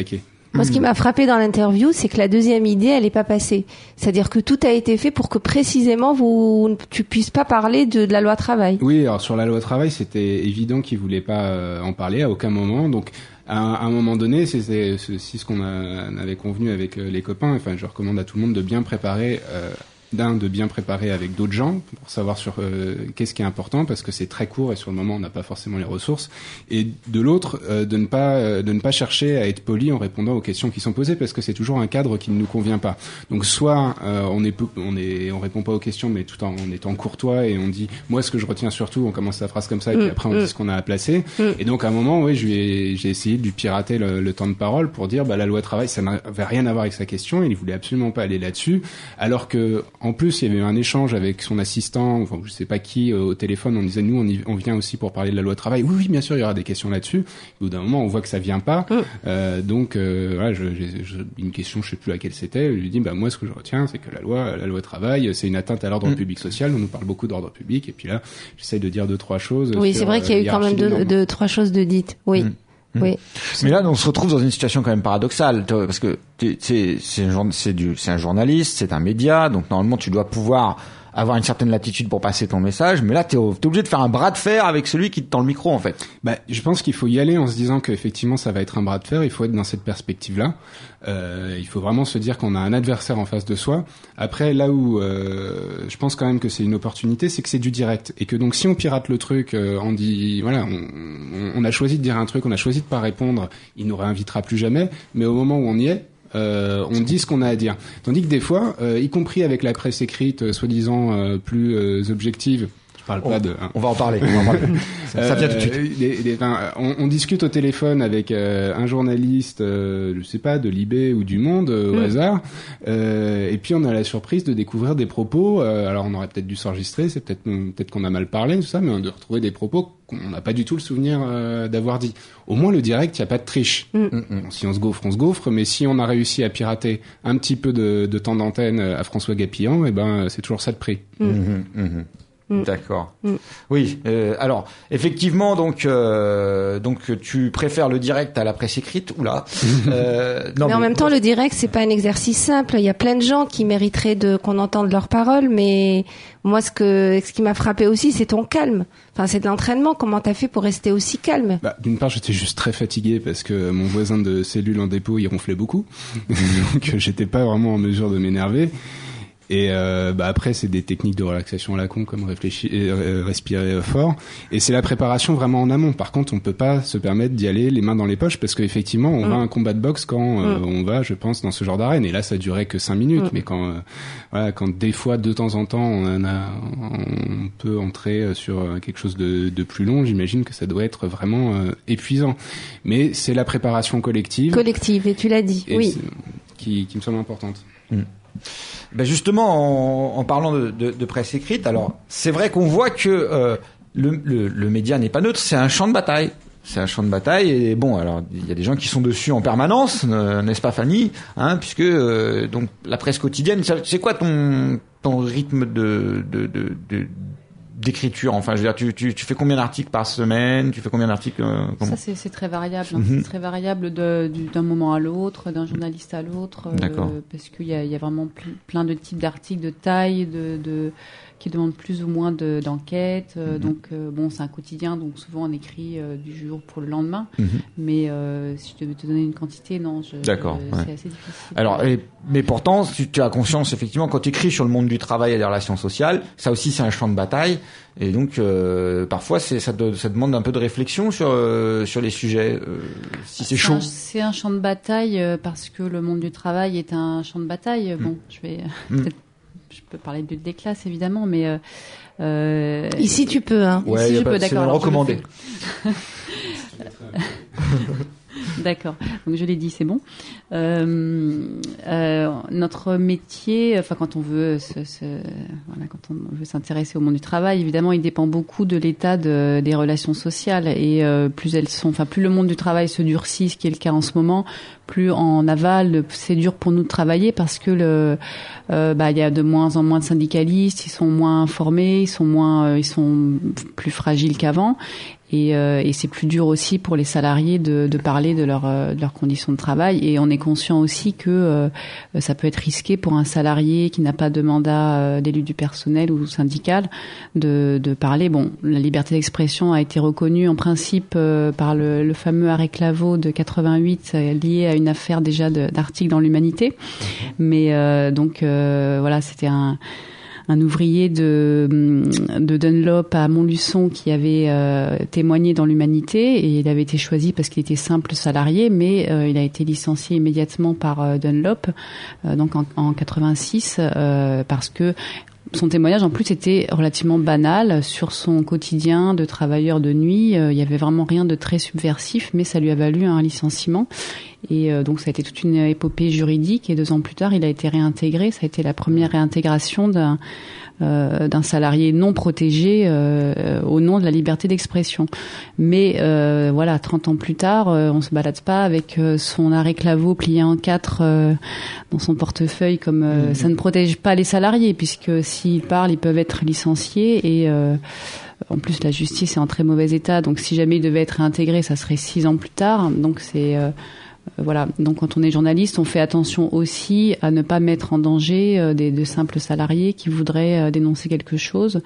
Moi, ce qui m'a frappé dans l'interview, c'est que la deuxième idée, elle n'est pas passée. C'est-à-dire que tout a été fait pour que précisément vous, tu puisses pas parler de, de la loi travail. Oui, alors sur la loi travail, c'était évident qu'ils voulaient pas euh, en parler à aucun moment. Donc, à un, à un moment donné, c'est aussi ce qu'on avait convenu avec euh, les copains. Enfin, je recommande à tout le monde de bien préparer. Euh, d'un, de bien préparer avec d'autres gens pour savoir sur euh, qu'est-ce qui est important, parce que c'est très court et sur le moment on n'a pas forcément les ressources, et de l'autre euh, de ne pas euh, de ne pas chercher à être poli en répondant aux questions qui sont posées, parce que c'est toujours un cadre qui ne nous convient pas. Donc soit euh, on est on est on répond pas aux questions, mais tout en, en étant courtois, et on dit moi ce que je retiens surtout, on commence la phrase comme ça, et puis après on dit ce qu'on a à placer. Et donc à un moment, oui, j'ai j'ai essayé de lui pirater le, le temps de parole pour dire bah la loi travail ça n'avait rien à voir avec sa question, et il voulait absolument pas aller là-dessus, alors que en plus, il y avait eu un échange avec son assistant, enfin, je sais pas qui, euh, au téléphone. On disait, nous, on, y, on vient aussi pour parler de la loi travail. Oui, oui, bien sûr, il y aura des questions là-dessus. Au bout d'un moment, on voit que ça vient pas. Mm. Euh, donc, euh, voilà, je, je, je, une question, je sais plus laquelle c'était. Je lui dis, bah, moi, ce que je retiens, c'est que la loi, la loi travail, c'est une atteinte à l'ordre mm. public social. On nous parle beaucoup d'ordre public. Et puis là, j'essaye de dire deux, trois choses. Oui, c'est vrai qu'il y a eu quand même deux, deux, trois choses de dites. Oui. Mm. Oui. Mais là, on se retrouve dans une situation quand même paradoxale, parce que c'est c'est un, c'est un journaliste, c'est un média, donc normalement tu dois pouvoir avoir une certaine latitude pour passer ton message, mais là t'es, t'es obligé de faire un bras de fer avec celui qui te tend le micro en fait. Bah, je pense qu'il faut y aller en se disant qu'effectivement ça va être un bras de fer. Il faut être dans cette perspective-là. Euh, il faut vraiment se dire qu'on a un adversaire en face de soi. Après, là où euh, je pense quand même que c'est une opportunité, c'est que c'est du direct, et que donc si on pirate le truc, euh, on dit voilà, on, on a choisi de dire un truc, on a choisi de pas répondre, il nous réinvitera plus jamais. Mais au moment où on y est, Euh, on dit ce qu'on a à dire. Tandis que des fois, euh, y compris avec la presse écrite, euh, soi-disant euh, plus euh, objective, je parle on, pas de... Hein. On va en parler. On va en parler. ça, ça vient tout de suite. Euh, des, des, enfin, on, on discute au téléphone avec euh, un journaliste, euh, je sais pas, de Libé ou du Monde, euh, au mmh. hasard, euh, et puis on a la surprise de découvrir des propos. Euh, alors on aurait peut-être dû s'enregistrer, c'est peut-être peut-être qu'on a mal parlé, tout ça, mais on de retrouver des propos qu'on n'a pas du tout le souvenir euh, d'avoir dit. Au moins le direct, il y a pas de triche. Mm. Bon, si on se gaufre, on se gaufre, mais si on a réussi à pirater un petit peu de, de temps d'antenne à François Gapillan, eh ben c'est toujours ça de prix. Mm. Mm-hmm, mm-hmm. Mm. D'accord. Mm. Oui. Euh, alors, effectivement, donc, euh, donc, tu préfères le direct à la presse écrite, oula. Euh, non, mais, mais en même temps, le direct, c'est pas un exercice simple. Il y a plein de gens qui mériteraient de qu'on entende leurs paroles, mais moi, ce que, ce qui m'a frappé aussi, c'est ton calme. Enfin, c'est de l'entraînement. Comment t'as fait pour rester aussi calme? Bah, d'une part, j'étais juste très fatigué parce que mon voisin de cellule en dépôt, il ronflait beaucoup, donc j'étais pas vraiment en mesure de m'énerver. Et euh, bah après c'est des techniques de relaxation à la con, comme réfléchir, euh, respirer fort, et c'est la préparation vraiment en amont. Par contre on peut pas se permettre d'y aller les mains dans les poches, parce qu'effectivement on mmh. va à un combat de boxe quand euh, mmh. on va, je pense, dans ce genre d'arène, et là ça durait que cinq minutes, mmh. mais quand euh, voilà, quand des fois de temps en temps on, a, on peut entrer sur quelque chose de, de plus long, j'imagine que ça doit être vraiment euh, épuisant. Mais c'est la préparation collective collective, et tu l'as dit, oui, qui, qui me semble importante. Mmh. Ben justement, en, en parlant de, de, de presse écrite, alors c'est vrai qu'on voit que euh, le, le, le média n'est pas neutre, c'est un champ de bataille. C'est un champ de bataille, et bon, alors il y a des gens qui sont dessus en permanence, euh, n'est-ce pas, Fanny, hein, puisque euh, donc la presse quotidienne, c'est quoi ton ton rythme de de de, de d'écriture, enfin, je veux dire, tu, tu, tu fais combien d'articles par semaine? Tu fais combien d'articles euh, Ça, c'est, c'est très variable. Hein. Mm-hmm. C'est très variable de, du, d'un moment à l'autre, d'un journaliste à l'autre. D'accord. Euh, parce qu'il y a, il y a vraiment plein de types d'articles, de taille, de, de qui demandent plus ou moins de, d'enquête. Euh, mm-hmm. Donc, euh, bon, c'est un quotidien, donc souvent on écrit euh, du jour pour le lendemain. Mm-hmm. Mais euh, si je devais te donner une quantité, non, je, D'accord, euh, ouais. c'est assez difficile. Alors, et, mais pourtant, tu, tu as conscience, effectivement, quand tu écris sur le monde du travail et des relations sociales, ça aussi c'est un champ de bataille. Et donc, euh, parfois, c'est, ça, de, ça demande un peu de réflexion sur, euh, sur les sujets, euh, si c'est, c'est chaud. Un, c'est un champ de bataille euh, parce que le monde du travail est un champ de bataille. Mmh. Bon, je vais mmh. peut-être, je peux parler de, des classes évidemment, mais euh, euh, ici tu peux, hein. Ouais, ici je pas, peux, d'accord. C'est recommandé. D'accord. Donc je l'ai dit, c'est bon. Euh, euh, notre métier, enfin quand on veut, se, se, voilà, quand on veut s'intéresser au monde du travail, évidemment, il dépend beaucoup de l'état de, des relations sociales, et euh, plus elles sont, enfin plus le monde du travail se durcit, ce qui est le cas en ce moment, plus en aval, c'est dur pour nous de travailler parce que le, euh, bah il y a de moins en moins de syndicalistes, ils sont moins informés, ils sont moins, euh, ils sont plus fragiles qu'avant, Et, euh, et c'est plus dur aussi pour les salariés de, de parler de, leur, euh, de leurs conditions de travail. Et on est conscient aussi que euh, ça peut être risqué pour un salarié qui n'a pas de mandat euh, d'élu du personnel ou syndical de, de parler. Bon, la liberté d'expression a été reconnue en principe euh, par le, le fameux arrêt Claveau de quatre-vingt-huit euh, lié à une affaire déjà de, d'article dans l'Humanité. Mais euh, donc euh, voilà, c'était un un ouvrier de, de Dunlop à Montluçon qui avait euh, témoigné dans l'Humanité, et il avait été choisi parce qu'il était simple salarié, mais euh, il a été licencié immédiatement par euh, Dunlop, euh, donc en, en quatre-vingt-six, euh, parce que son témoignage en plus était relativement banal sur son quotidien de travailleur de nuit. Euh, il y avait vraiment rien de très subversif, mais ça lui a valu un licenciement. Et euh, donc ça a été toute une épopée juridique, et deux ans plus tard, il a été réintégré. Ça a été la première réintégration d'un euh, d'un salarié non protégé euh, au nom de la liberté d'expression. Mais euh, voilà, trente ans plus tard, euh, on se balade pas avec euh, son arrêt Claveau plié en quatre euh, dans son portefeuille, comme euh, mmh. ça ne protège pas les salariés, puisque s'ils parlent, ils peuvent être licenciés. Et euh, en plus, la justice est en très mauvais état, donc si jamais il devait être réintégré, ça serait six ans plus tard. Donc c'est euh, Voilà. Donc, quand on est journaliste, on fait attention aussi à ne pas mettre en danger euh, des de simples salariés qui voudraient euh, dénoncer quelque chose,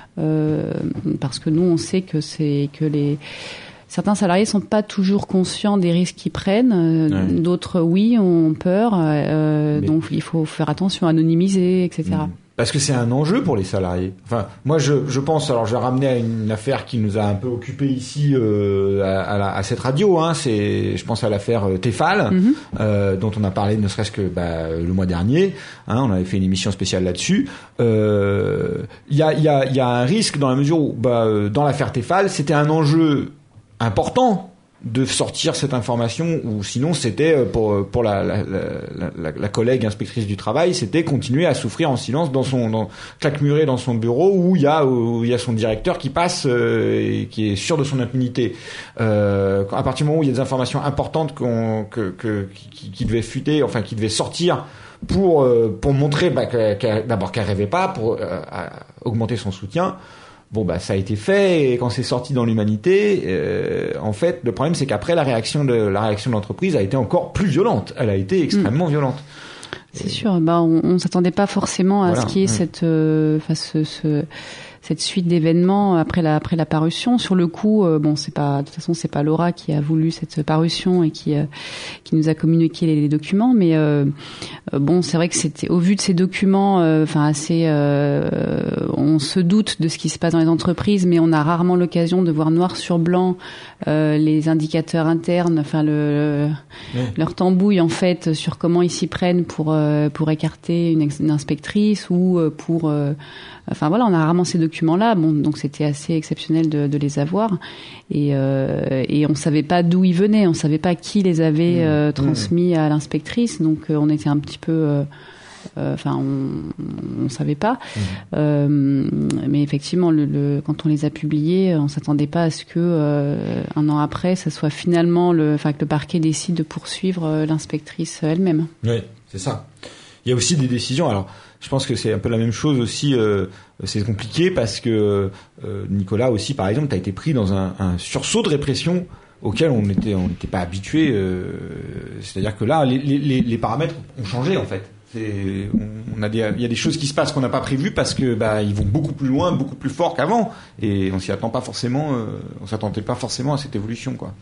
euh, parce que nous, on sait que c'est que les certains salariés sont pas toujours conscients des risques qu'ils prennent. Euh, ouais. D'autres, oui, ont peur. Euh, Mais... Donc, il faut faire attention, anonymiser, et cetera. Mmh. Parce que c'est un enjeu pour les salariés. Enfin, moi, je, je pense. Alors, je vais ramener à une affaire qui nous a un peu occupé ici euh, à, à, la, à cette radio. Hein. C'est, je pense à l'affaire euh, Tefal, mm-hmm. euh, dont on a parlé ne serait-ce que bah, le mois dernier. Hein, on avait fait une émission spéciale là-dessus. Il euh, y a, il y a, il y a un risque dans la mesure où, bah, dans l'affaire Tefal, c'était un enjeu important de sortir cette information, ou sinon c'était pour pour la la, la, la collègue inspectrice du travail, c'était continuer à souffrir en silence dans son dans claquemuré dans son bureau où il y a où il y a son directeur qui passe euh, et qui est sûr de son impunité. Euh, à partir du moment où il y a des informations importantes qu'on que que qui, qui devaient fuiter, enfin qui devaient sortir pour euh, pour montrer bah, qu'elle, d'abord qu'elle rêvait pas, pour euh, augmenter son soutien. Bon, bah, ça a été fait, et quand c'est sorti dans l'Humanité, euh, en fait, le problème, c'est qu'après, la réaction de, la réaction de l'entreprise a été encore plus violente. Elle a été extrêmement mmh. violente. C'est et... sûr. Bah, on, on s'attendait pas forcément à voilà. ce qu'il y ait mmh. cette, euh, enfin, ce, ce, cette suite d'événements après la, après la parution. Sur le coup, euh, bon, c'est pas, de toute façon, c'est pas Laura qui a voulu cette parution et qui, euh, qui nous a communiqué les, les documents, mais euh, bon, c'est vrai que c'était, au vu de ces documents, enfin, euh, assez, euh, on se doute de ce qui se passe dans les entreprises, mais on a rarement l'occasion de voir noir sur blanc euh, les indicateurs internes, enfin, le, oui. leur tambouille en fait sur comment ils s'y prennent pour euh, pour écarter une, ex- une inspectrice ou euh, pour euh, Enfin voilà, on a rarement ces documents-là, bon, donc c'était assez exceptionnel de, de les avoir, et, euh, et on savait pas d'où ils venaient, on savait pas qui les avait euh, transmis à l'inspectrice, donc euh, on était un petit peu, euh, euh, enfin on, on savait pas, mmh. euh, mais effectivement, le, le, quand on les a publiés, on s'attendait pas à ce que euh, un an après, ça soit finalement le, enfin que le parquet décide de poursuivre euh, l'inspectrice elle-même. Oui, c'est ça. Il y a aussi des décisions. Alors, je pense que c'est un peu la même chose aussi. Euh, c'est compliqué parce que euh, Nicolas aussi, par exemple, t'as été pris dans un, un sursaut de répression auquel on était, on n'était pas habitué. Euh, c'est-à-dire que là, les, les, les paramètres ont changé en fait. C'est, on a des, il y a des choses qui se passent qu'on n'a pas prévues parce que bah ils vont beaucoup plus loin, beaucoup plus fort qu'avant, et on s'y attend pas forcément. Euh, on s'attendait pas forcément à cette évolution, quoi.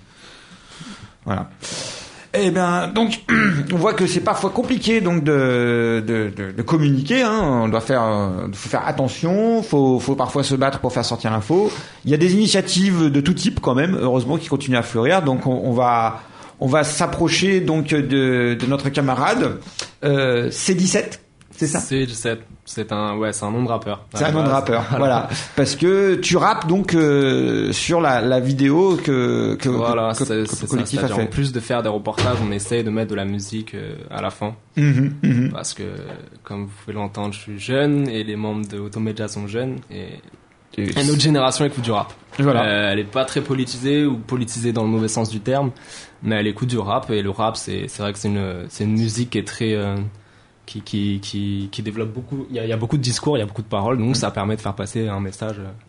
Voilà. Eh bien, donc, on voit que c'est parfois compliqué donc de de, de, de communiquer. Hein. On doit faire, faut faire attention. Faut, faut parfois se battre pour faire sortir l'info. Il y a des initiatives de tout type quand même, heureusement, qui continuent à fleurir. Donc, on, on va, on va s'approcher donc de, de notre camarade euh, C dix-sept. C'est ça. C dix-sept, c'est un, ouais, c'est un nom de rappeur. C'est un nom de rappeur, voilà. Parce que tu rappes donc euh, sur la, la vidéo que que, voilà, que, c'est, que c'est le collectif ça, a fait. En plus de faire des reportages, on essaye de mettre de la musique euh, à la fin. Mmh, mmh. Parce que, comme vous pouvez l'entendre, je suis jeune et les membres de Automédia sont jeunes et, et notre génération écoute du rap. Voilà. Euh, elle est pas très politisée ou politisée dans le mauvais sens du terme, mais elle écoute du rap, et le rap, c'est c'est vrai que c'est une c'est une musique qui est très euh, Qui, qui, qui, qui développe beaucoup. Il y, a, il y a beaucoup de discours, il y a beaucoup de paroles, donc mmh. ça permet de faire passer un message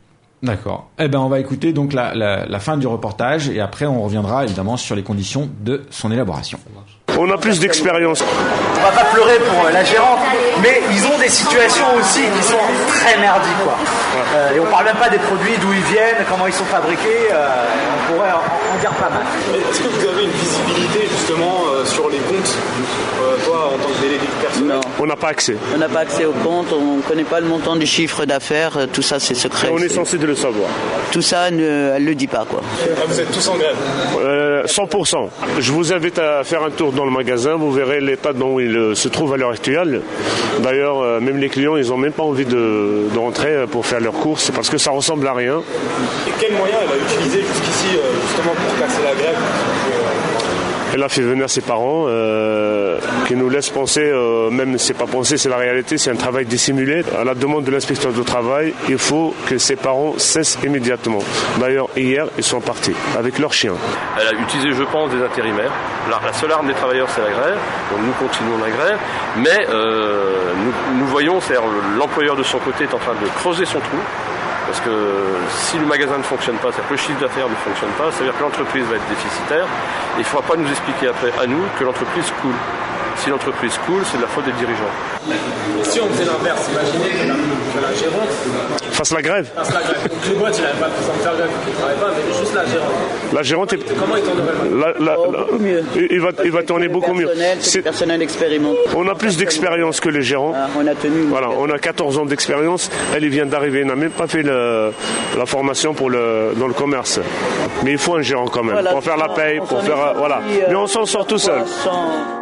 D'accord. Eh ben, on va écouter donc la, la, la fin du reportage et après on reviendra évidemment sur les conditions de son élaboration. On a plus d'expérience. On va pas pleurer pour la gérante, mais ils ont des situations aussi qui sont très merdiques, quoi. Euh, et on parle même pas des produits, d'où ils viennent, comment ils sont fabriqués. Euh, on pourrait en, en dire pas mal. Est-ce que vous avez une visibilité justement euh, sur les comptes, euh, toi en tant que délégué du personnel? Non. On n'a pas accès. On n'a pas accès aux comptes, on ne connaît pas le montant du chiffre d'affaires, tout ça c'est secret. Et on est censé de le savoir. Tout ça, ne, elle ne le dit pas, quoi. Ah, vous êtes tous en grève? euh, cent pour cent. Je vous invite à faire un tour dans le magasin, vous verrez l'état dont il se trouve à l'heure actuelle. D'ailleurs, euh, même les clients, ils n'ont même pas envie de, de rentrer pour faire leurs courses parce que ça ressemble à rien. Et quels moyens elle a utilisé jusqu'ici euh, justement pour casser la grève? Elle a fait venir ses parents, euh, qui nous laissent penser, euh, même c'est pas penser, c'est la réalité, c'est un travail dissimulé. À la demande de l'inspecteur du travail, il faut que ses parents cessent immédiatement. D'ailleurs, hier, ils sont partis avec leurs chiens. Elle a utilisé, je pense, des intérimaires. La, la seule arme des travailleurs, c'est la grève. Donc nous continuons la grève, mais euh, nous, nous voyons, c'est-à-dire l'employeur de son côté est en train de creuser son trou. Parce que si le magasin ne fonctionne pas, c'est-à-dire que le chiffre d'affaires ne fonctionne pas, ça veut dire que l'entreprise va être déficitaire. Et il ne faudra pas nous expliquer après à nous que l'entreprise coule. Si l'entreprise coule, c'est de la faute des dirigeants. Et si on faisait l'inverse, imaginez que la, que la gérante fasse la grève. Fasse la grève. Donc les boîtes, il n'avait pas besoin de faire grève, il ne travaille pas, mais juste la gérante. La gérante est... Comment il tournerait la, la, oh, beaucoup mieux. Il va, il va tourner beaucoup mieux. C'est le personnel expérimenté. On a plus d'expérience que les gérants. Ah, on a tenu. Voilà, on a quatorze ans d'expérience. Elle vient d'arriver, elle n'a même pas fait le, la formation pour le, dans le commerce. Mais il faut un gérant quand même, voilà, pour faire la paye, pour faire... Sorti, voilà. Euh, mais on s'en sort tout seul. Sans...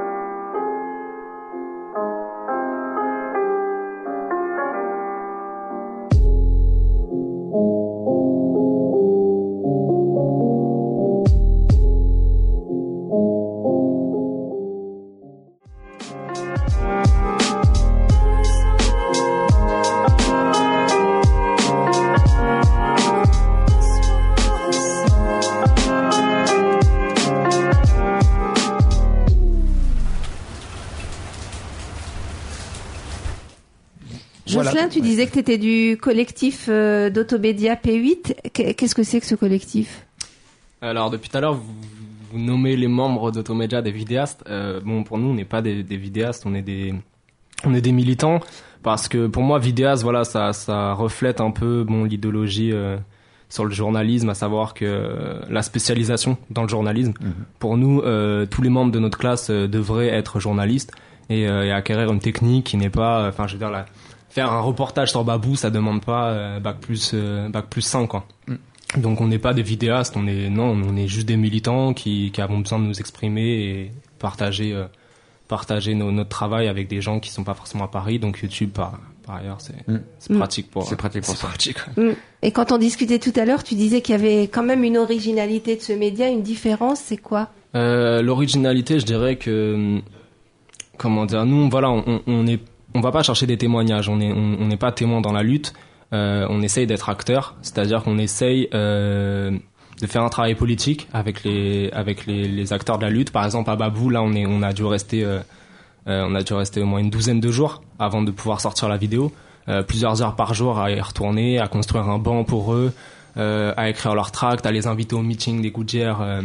Jocelyn, tu disais que tu étais du collectif euh, d'Autobédia P huit. Qu'est-ce que c'est que ce collectif? Alors, depuis tout à l'heure, vous, vous nommez les membres d'Automédia des vidéastes. Euh, bon, pour nous, on n'est pas des, des vidéastes, on est des, on est des militants. Parce que pour moi, vidéaste, voilà, ça, ça reflète un peu bon, l'idéologie euh, sur le journalisme, à savoir que euh, la spécialisation dans le journalisme. Mmh. Pour nous, euh, tous les membres de notre classe euh, devraient être journalistes et, euh, et acquérir une technique qui n'est pas... Enfin, je veux dire, la... Faire un reportage sur Babou, ça demande pas euh, bac plus euh, bac plus cinq, quoi. Mm. Donc on n'est pas des vidéastes, on est non, on est juste des militants qui qui avons besoin de nous exprimer et partager euh, partager nos, notre travail avec des gens qui sont pas forcément à Paris. Donc YouTube par par ailleurs, c'est mm. c'est pratique pour c'est pratique pour c'est ça. Pratique. Mm. Et quand on discutait tout à l'heure, tu disais qu'il y avait quand même une originalité de ce média, une différence, c'est quoi? euh, L'originalité, je dirais que comment dire, nous voilà, on, on est on va pas chercher des témoignages, on est on, on n'est pas témoin dans la lutte, euh, on essaye d'être acteur, c'est-à-dire qu'on essaye euh, de faire un travail politique avec les avec les, les acteurs de la lutte. Par exemple à Babou, là on est on a dû rester euh, euh, on a dû rester au moins une douzaine de jours avant de pouvoir sortir la vidéo, euh, plusieurs heures par jour à y retourner, à construire un banc pour eux, euh, à écrire leur tract, à les inviter au meeting des Gouttières euh,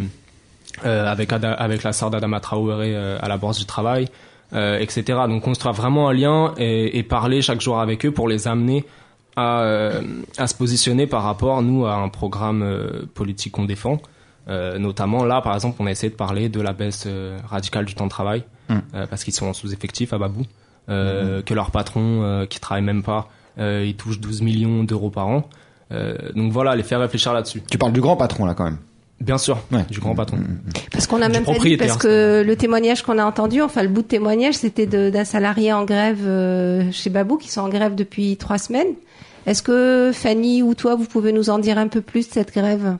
euh, avec Ada, avec la sœur d'Adama Traoré euh, à la Bourse du Travail. Euh, et cetera. Donc construire vraiment un lien et, et parler chaque jour avec eux pour les amener à, euh, à se positionner par rapport, nous, à un programme euh, politique qu'on défend. Euh, notamment là, par exemple, on a essayé de parler de la baisse euh, radicale du temps de travail, mmh. euh, parce qu'ils sont en sous-effectif à Babou, euh, mmh. que leur patron, euh, qui travaille même pas, euh, il touche douze millions d'euros par an. Euh, donc voilà, les faire réfléchir là-dessus. Tu parles du grand patron là quand même. Bien sûr, ouais. Du grand patron. Parce qu'on a même pas dit, parce que le témoignage qu'on a entendu, enfin le bout de témoignage, c'était de, d'un salarié en grève euh, chez Babou, qui sont en grève depuis trois semaines. Est-ce que Fanny ou toi, vous pouvez nous en dire un peu plus de cette grève?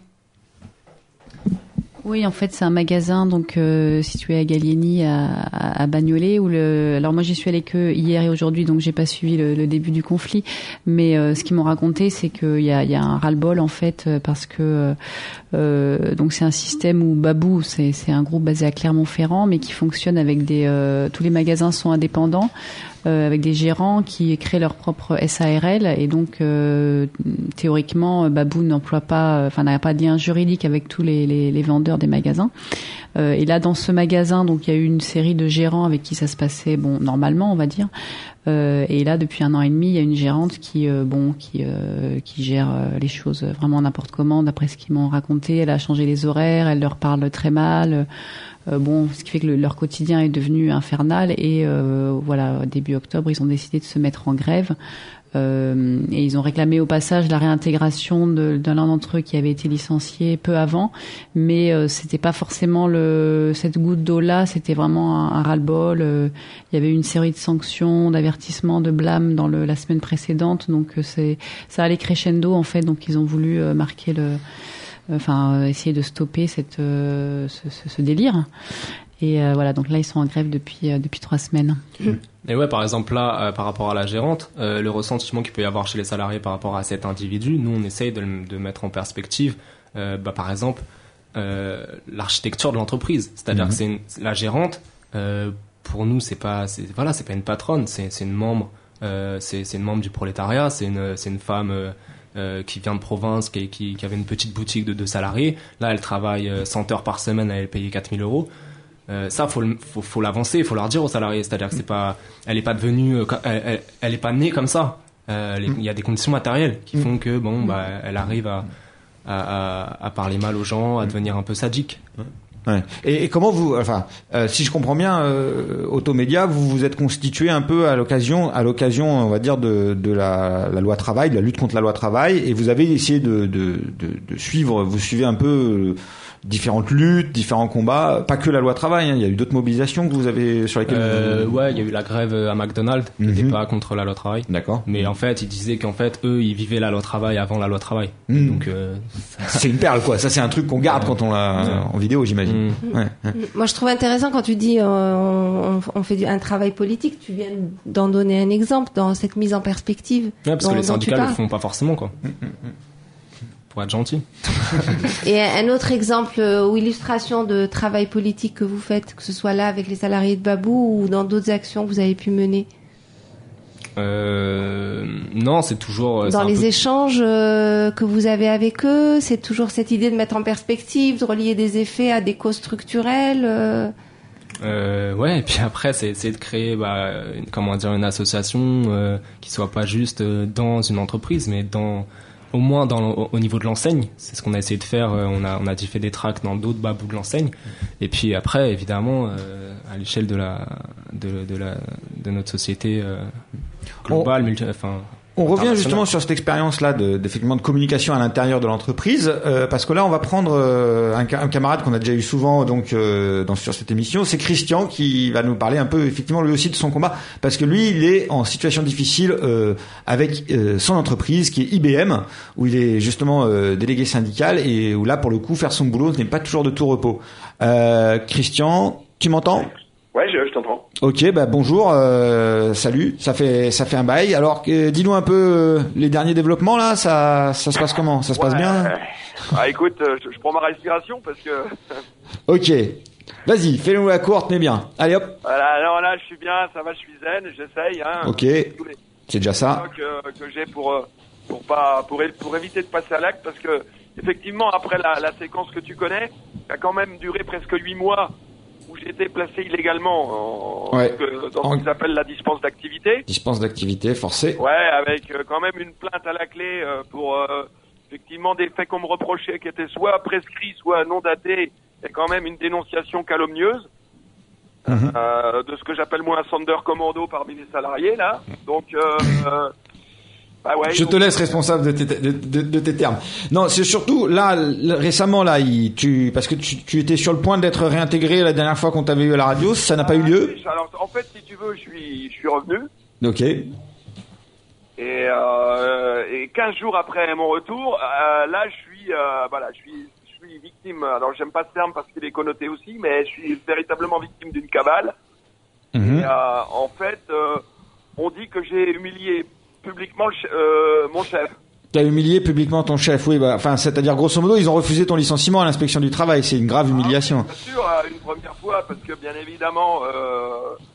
Oui, en fait, c'est un magasin donc euh, situé à Gallieni, à, à, à Bagnolet. Où le, alors moi, j'y suis allée que hier et aujourd'hui, donc j'ai pas suivi le, le début du conflit. Mais euh, ce qu'ils m'ont raconté, c'est qu'il y a, il y a un ras-le-bol en fait, parce que euh, donc c'est un système où Babou, c'est, c'est un groupe basé à Clermont-Ferrand, mais qui fonctionne avec des euh, tous les magasins sont indépendants. euh, avec des gérants qui créent leur propre S A R L et donc euh, théoriquement Babou n'emploie pas, enfin n'a pas de lien juridique avec tous les, les, les vendeurs des magasins. Euh, et là dans ce magasin, donc il y a eu une série de gérants avec qui ça se passait bon normalement on va dire. Euh, et là depuis un an et demi, il y a une gérante qui euh, bon qui euh, qui gère euh, les choses vraiment n'importe comment d'après ce qu'ils m'ont raconté. Elle a changé les horaires, elle leur parle très mal. Euh, bon, ce qui fait que le, leur quotidien est devenu infernal et euh, voilà, début octobre, ils ont décidé de se mettre en grève euh, et ils ont réclamé au passage la réintégration de, de l'un d'entre eux qui avait été licencié peu avant, mais euh, c'était pas forcément le cette goutte d'eau là, c'était vraiment un, un ras-le-bol. Euh, il y avait eu une série de sanctions, d'avertissements, de blâmes dans le, la semaine précédente, donc c'est ça allait crescendo en fait, donc ils ont voulu euh, marquer le enfin euh, essayer de stopper cette euh, ce, ce, ce délire et euh, voilà, donc là ils sont en grève depuis euh, depuis trois semaines. Et ouais, par exemple là euh, par rapport à la gérante, euh, le ressentiment qu'il peut y avoir chez les salariés par rapport à cet individu, nous on essaye de, de mettre en perspective euh, bah, par exemple euh, l'architecture de l'entreprise, c'est-à-dire mmh. que c'est une, la gérante euh, pour nous c'est pas c'est voilà c'est pas une patronne, c'est c'est une membre euh, c'est c'est une membre du prolétariat, c'est une c'est une femme euh, Euh, qui vient de province, qui, qui, qui avait une petite boutique de deux salariés. Là, elle travaille euh, cent heures par semaine, elle est payée quatre mille euros. Euh, ça, faut, faut, faut l'avancer, faut leur dire aux salariés. C'est-à-dire que c'est pas, elle est pas devenue, euh, elle, elle, elle est pas née comme ça. Euh, il y a des conditions matérielles qui font que bon, bah, elle arrive à, à, à, à parler mal aux gens, à devenir un peu sadique. Ouais. Et, et comment vous, enfin, euh, si je comprends bien, euh, Automédia, vous vous êtes constitué un peu à l'occasion, à l'occasion, on va dire, de, de la, la loi travail, de la lutte contre la loi travail, et vous avez essayé de, de, de, de suivre, vous suivez un peu euh, différentes luttes, différents combats, pas que la loi travail, hein, il y a eu d'autres mobilisations que vous avez sur lesquelles. Euh, vous... Ouais, il y a eu la grève à McDonald's, qui n'était mm-hmm. pas contre la loi travail. D'accord. Mais en fait, ils disaient qu'en fait, eux, ils vivaient la loi travail avant la loi travail. Mm. Donc, euh, ça... c'est une perle, quoi. Ça, c'est un truc qu'on garde quand on l'a ouais. en vidéo, j'imagine. Mm. Ouais. Moi, je trouve intéressant quand tu dis euh, on, on fait du, un travail politique. Tu viens d'en donner un exemple dans cette mise en perspective. Ouais, parce dont, que les syndicats ne le parles. font pas forcément, quoi. Mm, mm, mm. Pour être gentil. Et un autre exemple ou illustration de travail politique que vous faites, que ce soit là avec les salariés de Babou ou dans d'autres actions que vous avez pu mener. Euh, non, c'est toujours... Dans c'est les peu... échanges euh, que vous avez avec eux, c'est toujours cette idée de mettre en perspective, de relier des effets à des causes structurelles euh... Euh, ouais, et puis après, c'est essayer de créer, bah, une, comment dire, une association euh, qui soit pas juste euh, dans une entreprise, mais dans... au moins dans, au, au niveau de l'enseigne. C'est ce qu'on a essayé de faire. On a, on a fait des tracts dans d'autres babous de l'enseigne. Et puis après, évidemment, euh, à l'échelle de la, de, de la, de notre société euh, globale, on, multi, enfin. On revient justement sur cette expérience-là de, d'effectivement de communication à l'intérieur de l'entreprise, euh, parce que là, on va prendre euh, un, un camarade qu'on a déjà eu souvent donc euh, dans sur cette émission, c'est Christian qui va nous parler un peu effectivement lui aussi de son combat, parce que lui, il est en situation difficile euh, avec euh, son entreprise qui est I B M, où il est justement euh, délégué syndical et où là, pour le coup, faire son boulot ce n'est pas toujours de tout repos. Euh, Christian, tu m'entends ? Ouais, je, je t'entends. Ok, bah bonjour, euh, salut. Ça fait ça fait un bail. Alors, euh, dis-nous un peu euh, les derniers développements là. Ça ça se passe comment ? Ça se ouais, passe bien ? Ah, écoute, euh, je, je prends ma respiration parce que. Ok. Vas-y, fais-nous la courte mais bien. Allez hop. Voilà, non là, je suis bien, ça va, je suis zen, j'essaye. Hein, ok. C'est déjà ça. Que, que j'ai pour pour pas pour pour éviter de passer à l'acte parce que effectivement après la, la séquence que tu connais, ça a quand même duré presque huit mois. Où j'ai été placé illégalement en, ouais. donc, dans ce qu'ils appellent la dispense d'activité. Dispense d'activité forcée. Ouais, avec euh, quand même une plainte à la clé euh, pour euh, effectivement des faits qu'on me reprochait qui étaient soit prescrits, soit non datés, et quand même une dénonciation calomnieuse mm-hmm. euh, de ce que j'appelle moi un Sander commando parmi les salariés là. Donc euh, euh, bah ouais, je donc... te laisse responsable de tes, de, de, de tes termes. Non, c'est surtout là récemment là, il, tu parce que tu, tu étais sur le point d'être réintégré la dernière fois qu'on t'avait eu à la radio, ça n'a ah, pas eu lieu. Alors en fait, si tu veux, je suis je suis revenu. Ok. Et, euh, et quinze jours après mon retour, euh, là, je suis euh, voilà, je suis je suis victime. Alors j'aime pas ce terme parce qu'il est connoté aussi, mais je suis véritablement victime d'une cabale. Mm-hmm. Et euh, en fait, euh, on dit que j'ai humilié publiquement le ch- euh, mon chef. T'as humilié publiquement ton chef, oui, bah, enfin, c'est-à-dire grosso modo, ils ont refusé ton licenciement à l'inspection du travail, c'est une grave humiliation. Ah, bien sûr, une première fois, parce que bien évidemment, euh,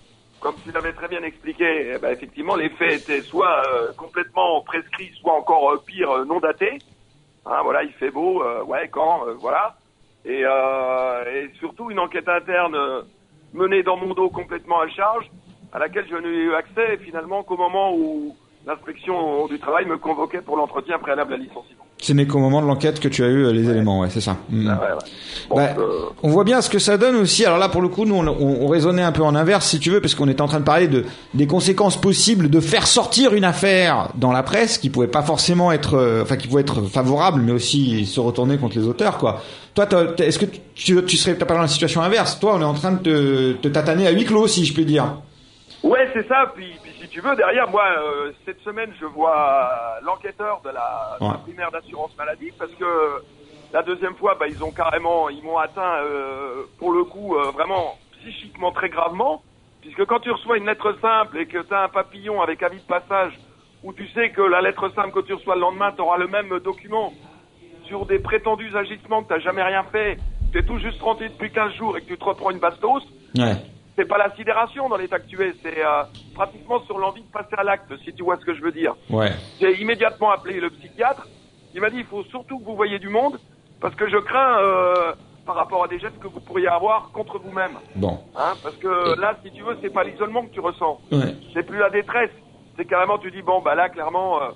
comme tu l'avais très bien expliqué, eh ben, effectivement, les faits étaient soit euh, complètement prescrits, soit encore euh, pire, euh, non datés. Hein, voilà, il fait beau, euh, ouais, quand, euh, voilà. Et, euh, et surtout une enquête interne euh, menée dans mon dos complètement à charge, à laquelle je n'ai eu accès finalement qu'au moment où l'inspection du travail me convoquait pour l'entretien préalable à licenciement. Ce n'est qu'au moment de l'enquête que tu as eu les ouais. éléments, ouais, c'est ça. Mmh. Ah, ouais, ouais. Bon, bah, euh... On voit bien ce que ça donne aussi. Alors là, pour le coup, nous, on, on, on raisonnait un peu en inverse, si tu veux, parce qu'on était en train de parler de des conséquences possibles de faire sortir une affaire dans la presse, qui pouvait pas forcément être, euh, enfin, qui pouvait être favorable, mais aussi se retourner contre les auteurs, quoi. Toi, t'as, t'as, est-ce que tu, tu serais t'as pas dans la situation inverse? Toi, on est en train de te, te tataner à huis clos, si je puis dire. Ouais, c'est ça. Puis, puis si tu veux, derrière moi, euh, cette semaine, je vois l'enquêteur de la, ouais. de la primaire d'assurance maladie, parce que la deuxième fois, bah, ils ont carrément, ils m'ont atteint, euh, pour le coup, euh, vraiment psychiquement très gravement, puisque quand tu reçois une lettre simple et que tu as un papillon avec avis de passage, où tu sais que la lettre simple que tu reçois le lendemain, tu auras le même document sur des prétendus agissements que tu n'as jamais rien fait, tu es tout juste rentré depuis quinze jours et que tu te reprends une bastos. Ouais. C'est pas la sidération dans l'état que tu es, c'est euh, pratiquement sur l'envie de passer à l'acte, si tu vois ce que je veux dire. Ouais. J'ai immédiatement appelé le psychiatre. Il m'a dit, il faut surtout que vous voyez du monde, parce que je crains, euh, par rapport à des gestes que vous pourriez avoir contre vous-même. Bon. Hein, parce que là, si tu veux, c'est pas l'isolement que tu ressens. Ouais. C'est plus la détresse. C'est carrément, tu dis, bon, bah là, clairement... Euh,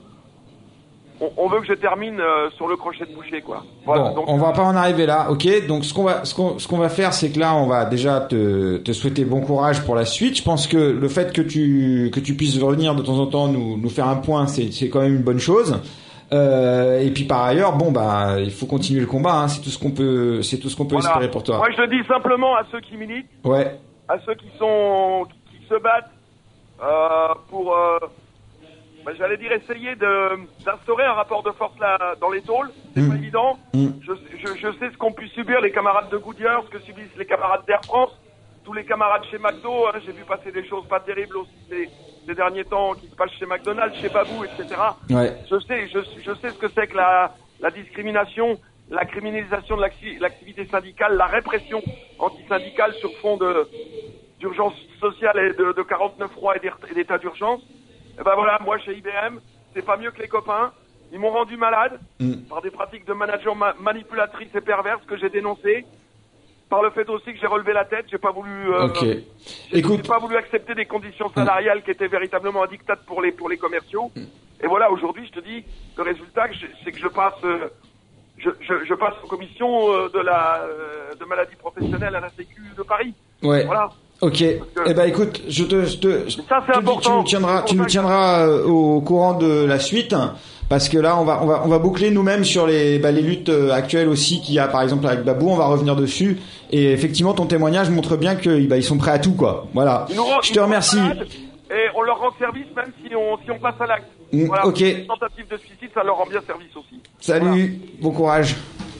On, on veut que je termine euh, sur le crochet de boucher, quoi. Voilà, bon, donc, on va pas en arriver là, ok. Donc ce qu'on va, ce qu'on, ce qu'on va faire, c'est que là, on va déjà te, te souhaiter bon courage pour la suite. Je pense que le fait que tu, que tu puisses revenir de temps en temps nous, nous faire un point, c'est, c'est quand même une bonne chose. Euh, et puis par ailleurs, bon bah, il faut continuer le combat. Hein, c'est tout ce qu'on peut, c'est tout ce qu'on peut voilà. espérer pour toi. Moi, je le dis simplement à ceux qui militent, ouais, à ceux qui sont, qui, qui se battent euh, pour. Euh, Ben, j'allais dire essayer de d'instaurer un rapport de force là dans les tôles, c'est mmh. pas évident. Mmh. Je, je, je sais ce qu'ont pu subir les camarades de Goodyear, ce que subissent les camarades d'Air France, tous les camarades chez McDo. Hein, j'ai vu passer des choses pas terribles aussi ces, ces derniers temps qui se passent chez McDonald's, chez Babou, et cetera. Ouais. Je sais, je, je sais ce que c'est que la, la discrimination, la criminalisation de l'acti- l'activité syndicale, la répression antisyndicale sur fond de d'urgence sociale et de, de quarante-neuf trois et d'état d'urgence. Et ben voilà, moi chez I B M, c'est pas mieux que les copains. Ils m'ont rendu malade mmh. par des pratiques de management ma- manipulatrices et perverses que j'ai dénoncées. Par le fait aussi que j'ai relevé la tête, j'ai pas voulu, euh, ok. j'ai, Écoute... j'ai pas voulu accepter des conditions salariales mmh. qui étaient véritablement un diktat pour les pour les commerciaux. Mmh. Et voilà, aujourd'hui, je te dis, le résultat, c'est que je passe, euh, je, je, je passe aux commissions euh, de la euh, de maladie professionnelle à la Sécu de Paris. Ouais. Voilà. Ok. Eh ben écoute, je te, je te, je ça, c'est te important. dis, tu nous tiendras, tu nous tiendras euh, au courant de la suite, parce que là, on va, on va, on va boucler nous-mêmes sur les, bah, les luttes actuelles aussi qu'il y a, par exemple avec Babou. On va revenir dessus. Et effectivement, ton témoignage montre bien que, bah, ils sont prêts à tout, quoi. Voilà. Rend, je te remercie. Et on leur rend service même si on, si on passe à l'acte. Mmh, voilà. Ok. Une tentative de suicide, ça leur rend bien service aussi. Salut. Voilà. Bon courage.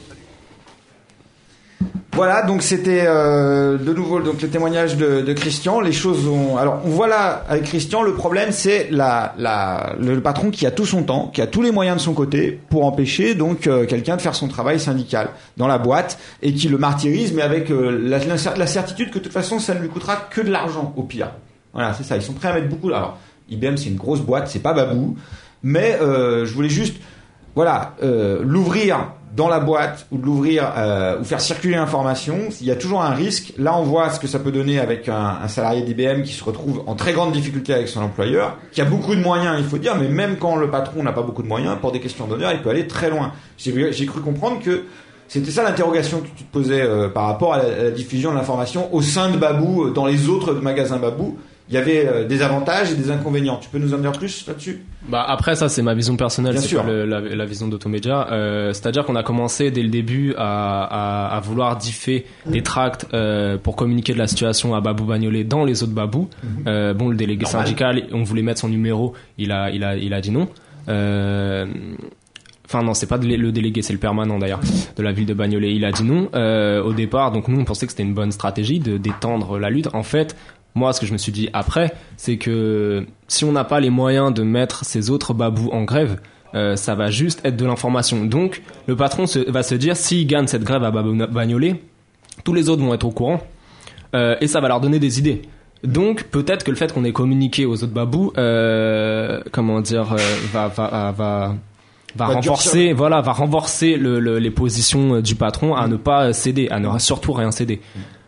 Voilà, donc c'était euh, de nouveau donc le témoignage de, de Christian. Les choses ont. Alors on voit là avec Christian, le problème c'est la, la le patron qui a tout son temps, qui a tous les moyens de son côté pour empêcher donc euh, quelqu'un de faire son travail syndical dans la boîte et qui le martyrise, mais avec euh, la, la certitude que de toute façon ça ne lui coûtera que de l'argent au pire. Voilà, c'est ça. Ils sont prêts à mettre beaucoup. Alors I B M c'est une grosse boîte, c'est pas Babou, mais euh, je voulais juste voilà euh, l'ouvrir dans la boîte ou de l'ouvrir euh, ou faire circuler l'information, il y a toujours un risque. Là, on voit ce que ça peut donner avec un, un salarié d'I B M qui se retrouve en très grande difficulté avec son employeur, qui a beaucoup de moyens, il faut dire, mais même quand le patron n'a pas beaucoup de moyens, pour des questions d'honneur, il peut aller très loin. J'ai, j'ai cru comprendre que c'était ça l'interrogation que tu te posais euh, par rapport à la, à la diffusion de l'information au sein de Babou, euh, dans les autres magasins Babou. Il y avait euh, des avantages et des inconvénients. Tu peux nous en dire plus là-dessus ? Bah après ça c'est ma vision personnelle, Bien c'est sûr. pas le, la, la vision d'Automédia. Euh, c'est-à-dire qu'on a commencé dès le début à, à, à vouloir differ des tracts euh, pour communiquer de la situation à Babou Bagnolet dans les autres Babou. Mm-hmm. Euh, bon, le délégué Normal. syndical, on voulait mettre son numéro, il a, il a, il a dit non. Euh, Enfin non, c'est pas le délégué, c'est le permanent d'ailleurs de la ville de Bagnolet. Il a dit non euh, au départ. Donc nous on pensait que c'était une bonne stratégie de d'étendre la lutte. En fait, moi ce que je me suis dit après, c'est que si on n'a pas les moyens de mettre ces autres babous en grève, euh, ça va juste être de l'information. Donc le patron se, va se dire s'il gagne cette grève à Bagnolet, tous les autres vont être au courant euh, et ça va leur donner des idées. Donc peut-être que le fait qu'on ait communiqué aux autres babous, euh, comment dire, euh, va va va va Va renforcer, durcir. voilà, va renforcer le, le, les positions du patron à ne pas céder, à ne surtout rien céder.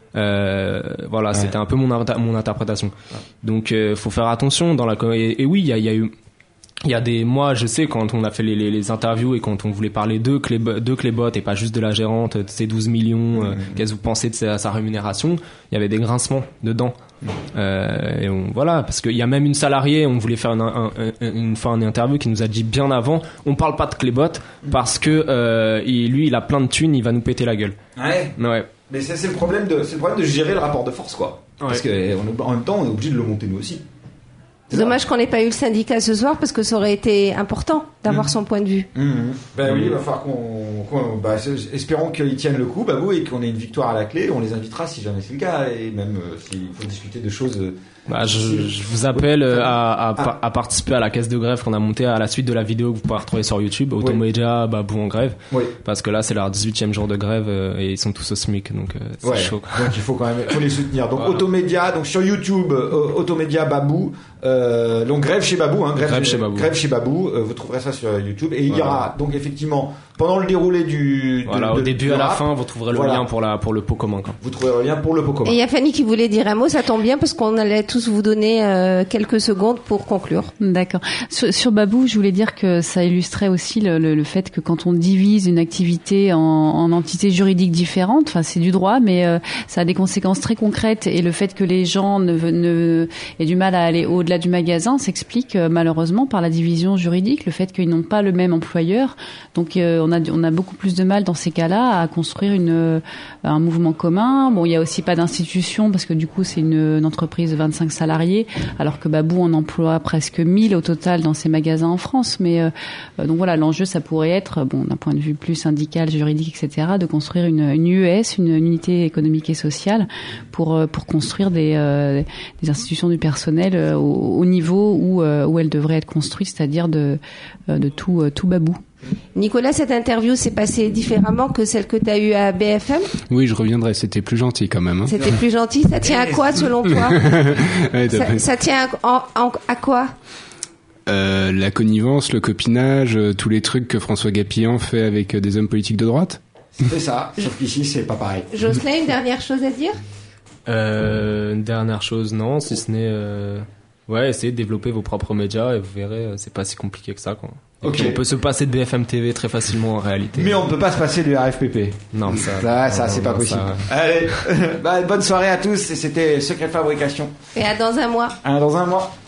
Euh, voilà, Ouais. c'était un peu mon inter- mon interprétation. Donc euh, faut faire attention dans la co- et, et oui, il y a, il y a eu il y a des moi je sais quand on a fait les, les, les interviews et quand on voulait parler de Clébot, de Clébot et pas juste de la gérante de ses douze millions, euh, qu'est-ce que vous pensez de sa, sa rémunération, il y avait des grincements dedans. Euh, et on, voilà, parce qu'il y a même une salariée, on voulait faire une, un, un, une fois une interview qui nous a dit bien avant, on parle pas de Clébot parce que euh, il, lui il a plein de thunes, il va nous péter la gueule. Ouais. Ouais. Mais c'est c'est le problème de c'est le problème de gérer le rapport de force quoi. Parce que eh, on est- en même temps on est obligé de le monter nous aussi. C'est dommage qu'on n'ait pas eu le syndicat ce soir parce que ça aurait été important d'avoir son point de vue. Mmh. Ben oui, il va falloir qu'on, qu'on bah, c'est- espérons qu'ils tiennent le coup, Babou, et qu'on ait une victoire à la clé. On les invitera si jamais c'est le cas, et même euh, s'il faut discuter de choses. euh, Bah, je, je vous appelle euh, à, à, pa- à participer à la caisse de grève qu'on a montée à la suite de la vidéo que vous pouvez retrouver sur YouTube, Automédia, Babou en grève. Oui. Parce que là, c'est leur dix-huitième jour de grève euh, et ils sont tous au SMIC, donc euh, c'est Ouais. chaud. quoi. Donc il faut quand même, faut les soutenir. Donc Voilà. Automédia, donc sur YouTube, euh, Automédia Babou, euh, donc grève chez Babou, hein, grève, Grève chez Babou. grève chez Babou. euh, vous trouverez ça sur YouTube, et il y Voilà. aura donc effectivement pendant le déroulé du. de- Voilà, de- au début du à la rap, fin, vous trouverez le voilà. lien pour la pour le pot commun. Quoi. Vous trouverez le lien pour le pot commun. Et il y a Fanny qui voulait dire un mot, ça tombe bien parce qu'on allait tous vous donner euh, quelques secondes pour conclure. D'accord. Sur, sur Babou, je voulais dire que ça illustrait aussi le, le, le fait que quand on divise une activité en, en entités juridiques différentes, enfin c'est du droit, mais euh, ça a des conséquences très concrètes, et le fait que les gens ne, ne aient du mal à aller au-delà du magasin s'explique euh, malheureusement par la division juridique, le fait qu'ils n'ont pas le même employeur. Donc euh, on a on a beaucoup plus de mal dans ces cas-là à construire une euh, un mouvement commun. Bon, il y a aussi pas d'institution parce que du coup c'est une, une entreprise de vingt-cinq salariés, alors que Babou en emploie presque mille au total dans ses magasins en France. Mais euh, donc voilà, l'enjeu ça pourrait être, bon, d'un point de vue plus syndical, juridique, et cetera, de construire une, une U E S, une unité économique et sociale, pour euh, pour construire des euh, des institutions du personnel euh, au, au niveau où euh, où elles devraient être construites, c'est-à-dire de euh, de tout euh, tout Babou. Nicolas, cette interview s'est passée différemment que celle que tu as eue à B F M. Oui, je reviendrai. C'était plus gentil quand même. Hein. C'était plus gentil. Ça tient à quoi selon toi? Ouais, t'as ça, pas- ça tient à, en- à quoi? Euh, la connivence, le copinage, euh, tous les trucs que François Gapillan fait avec euh, des hommes politiques de droite. C'est ça, sauf qu'ici c'est pas pareil. Jocelyn, une dernière chose à dire? Euh, une dernière chose, non, si ce n'est euh, ouais, essayez de développer vos propres médias et vous verrez, euh, c'est pas si compliqué que ça. Quoi. Et Ok. puis, on peut se passer de B F M T V très facilement en réalité. Mais on peut pas se passer du R F P P. Non, ça, Ça, ça non, c'est pas non, possible. ça- Allez, bah, bonne soirée à tous, et c'était Secret de Fabrication. Et à dans un mois. À dans un mois.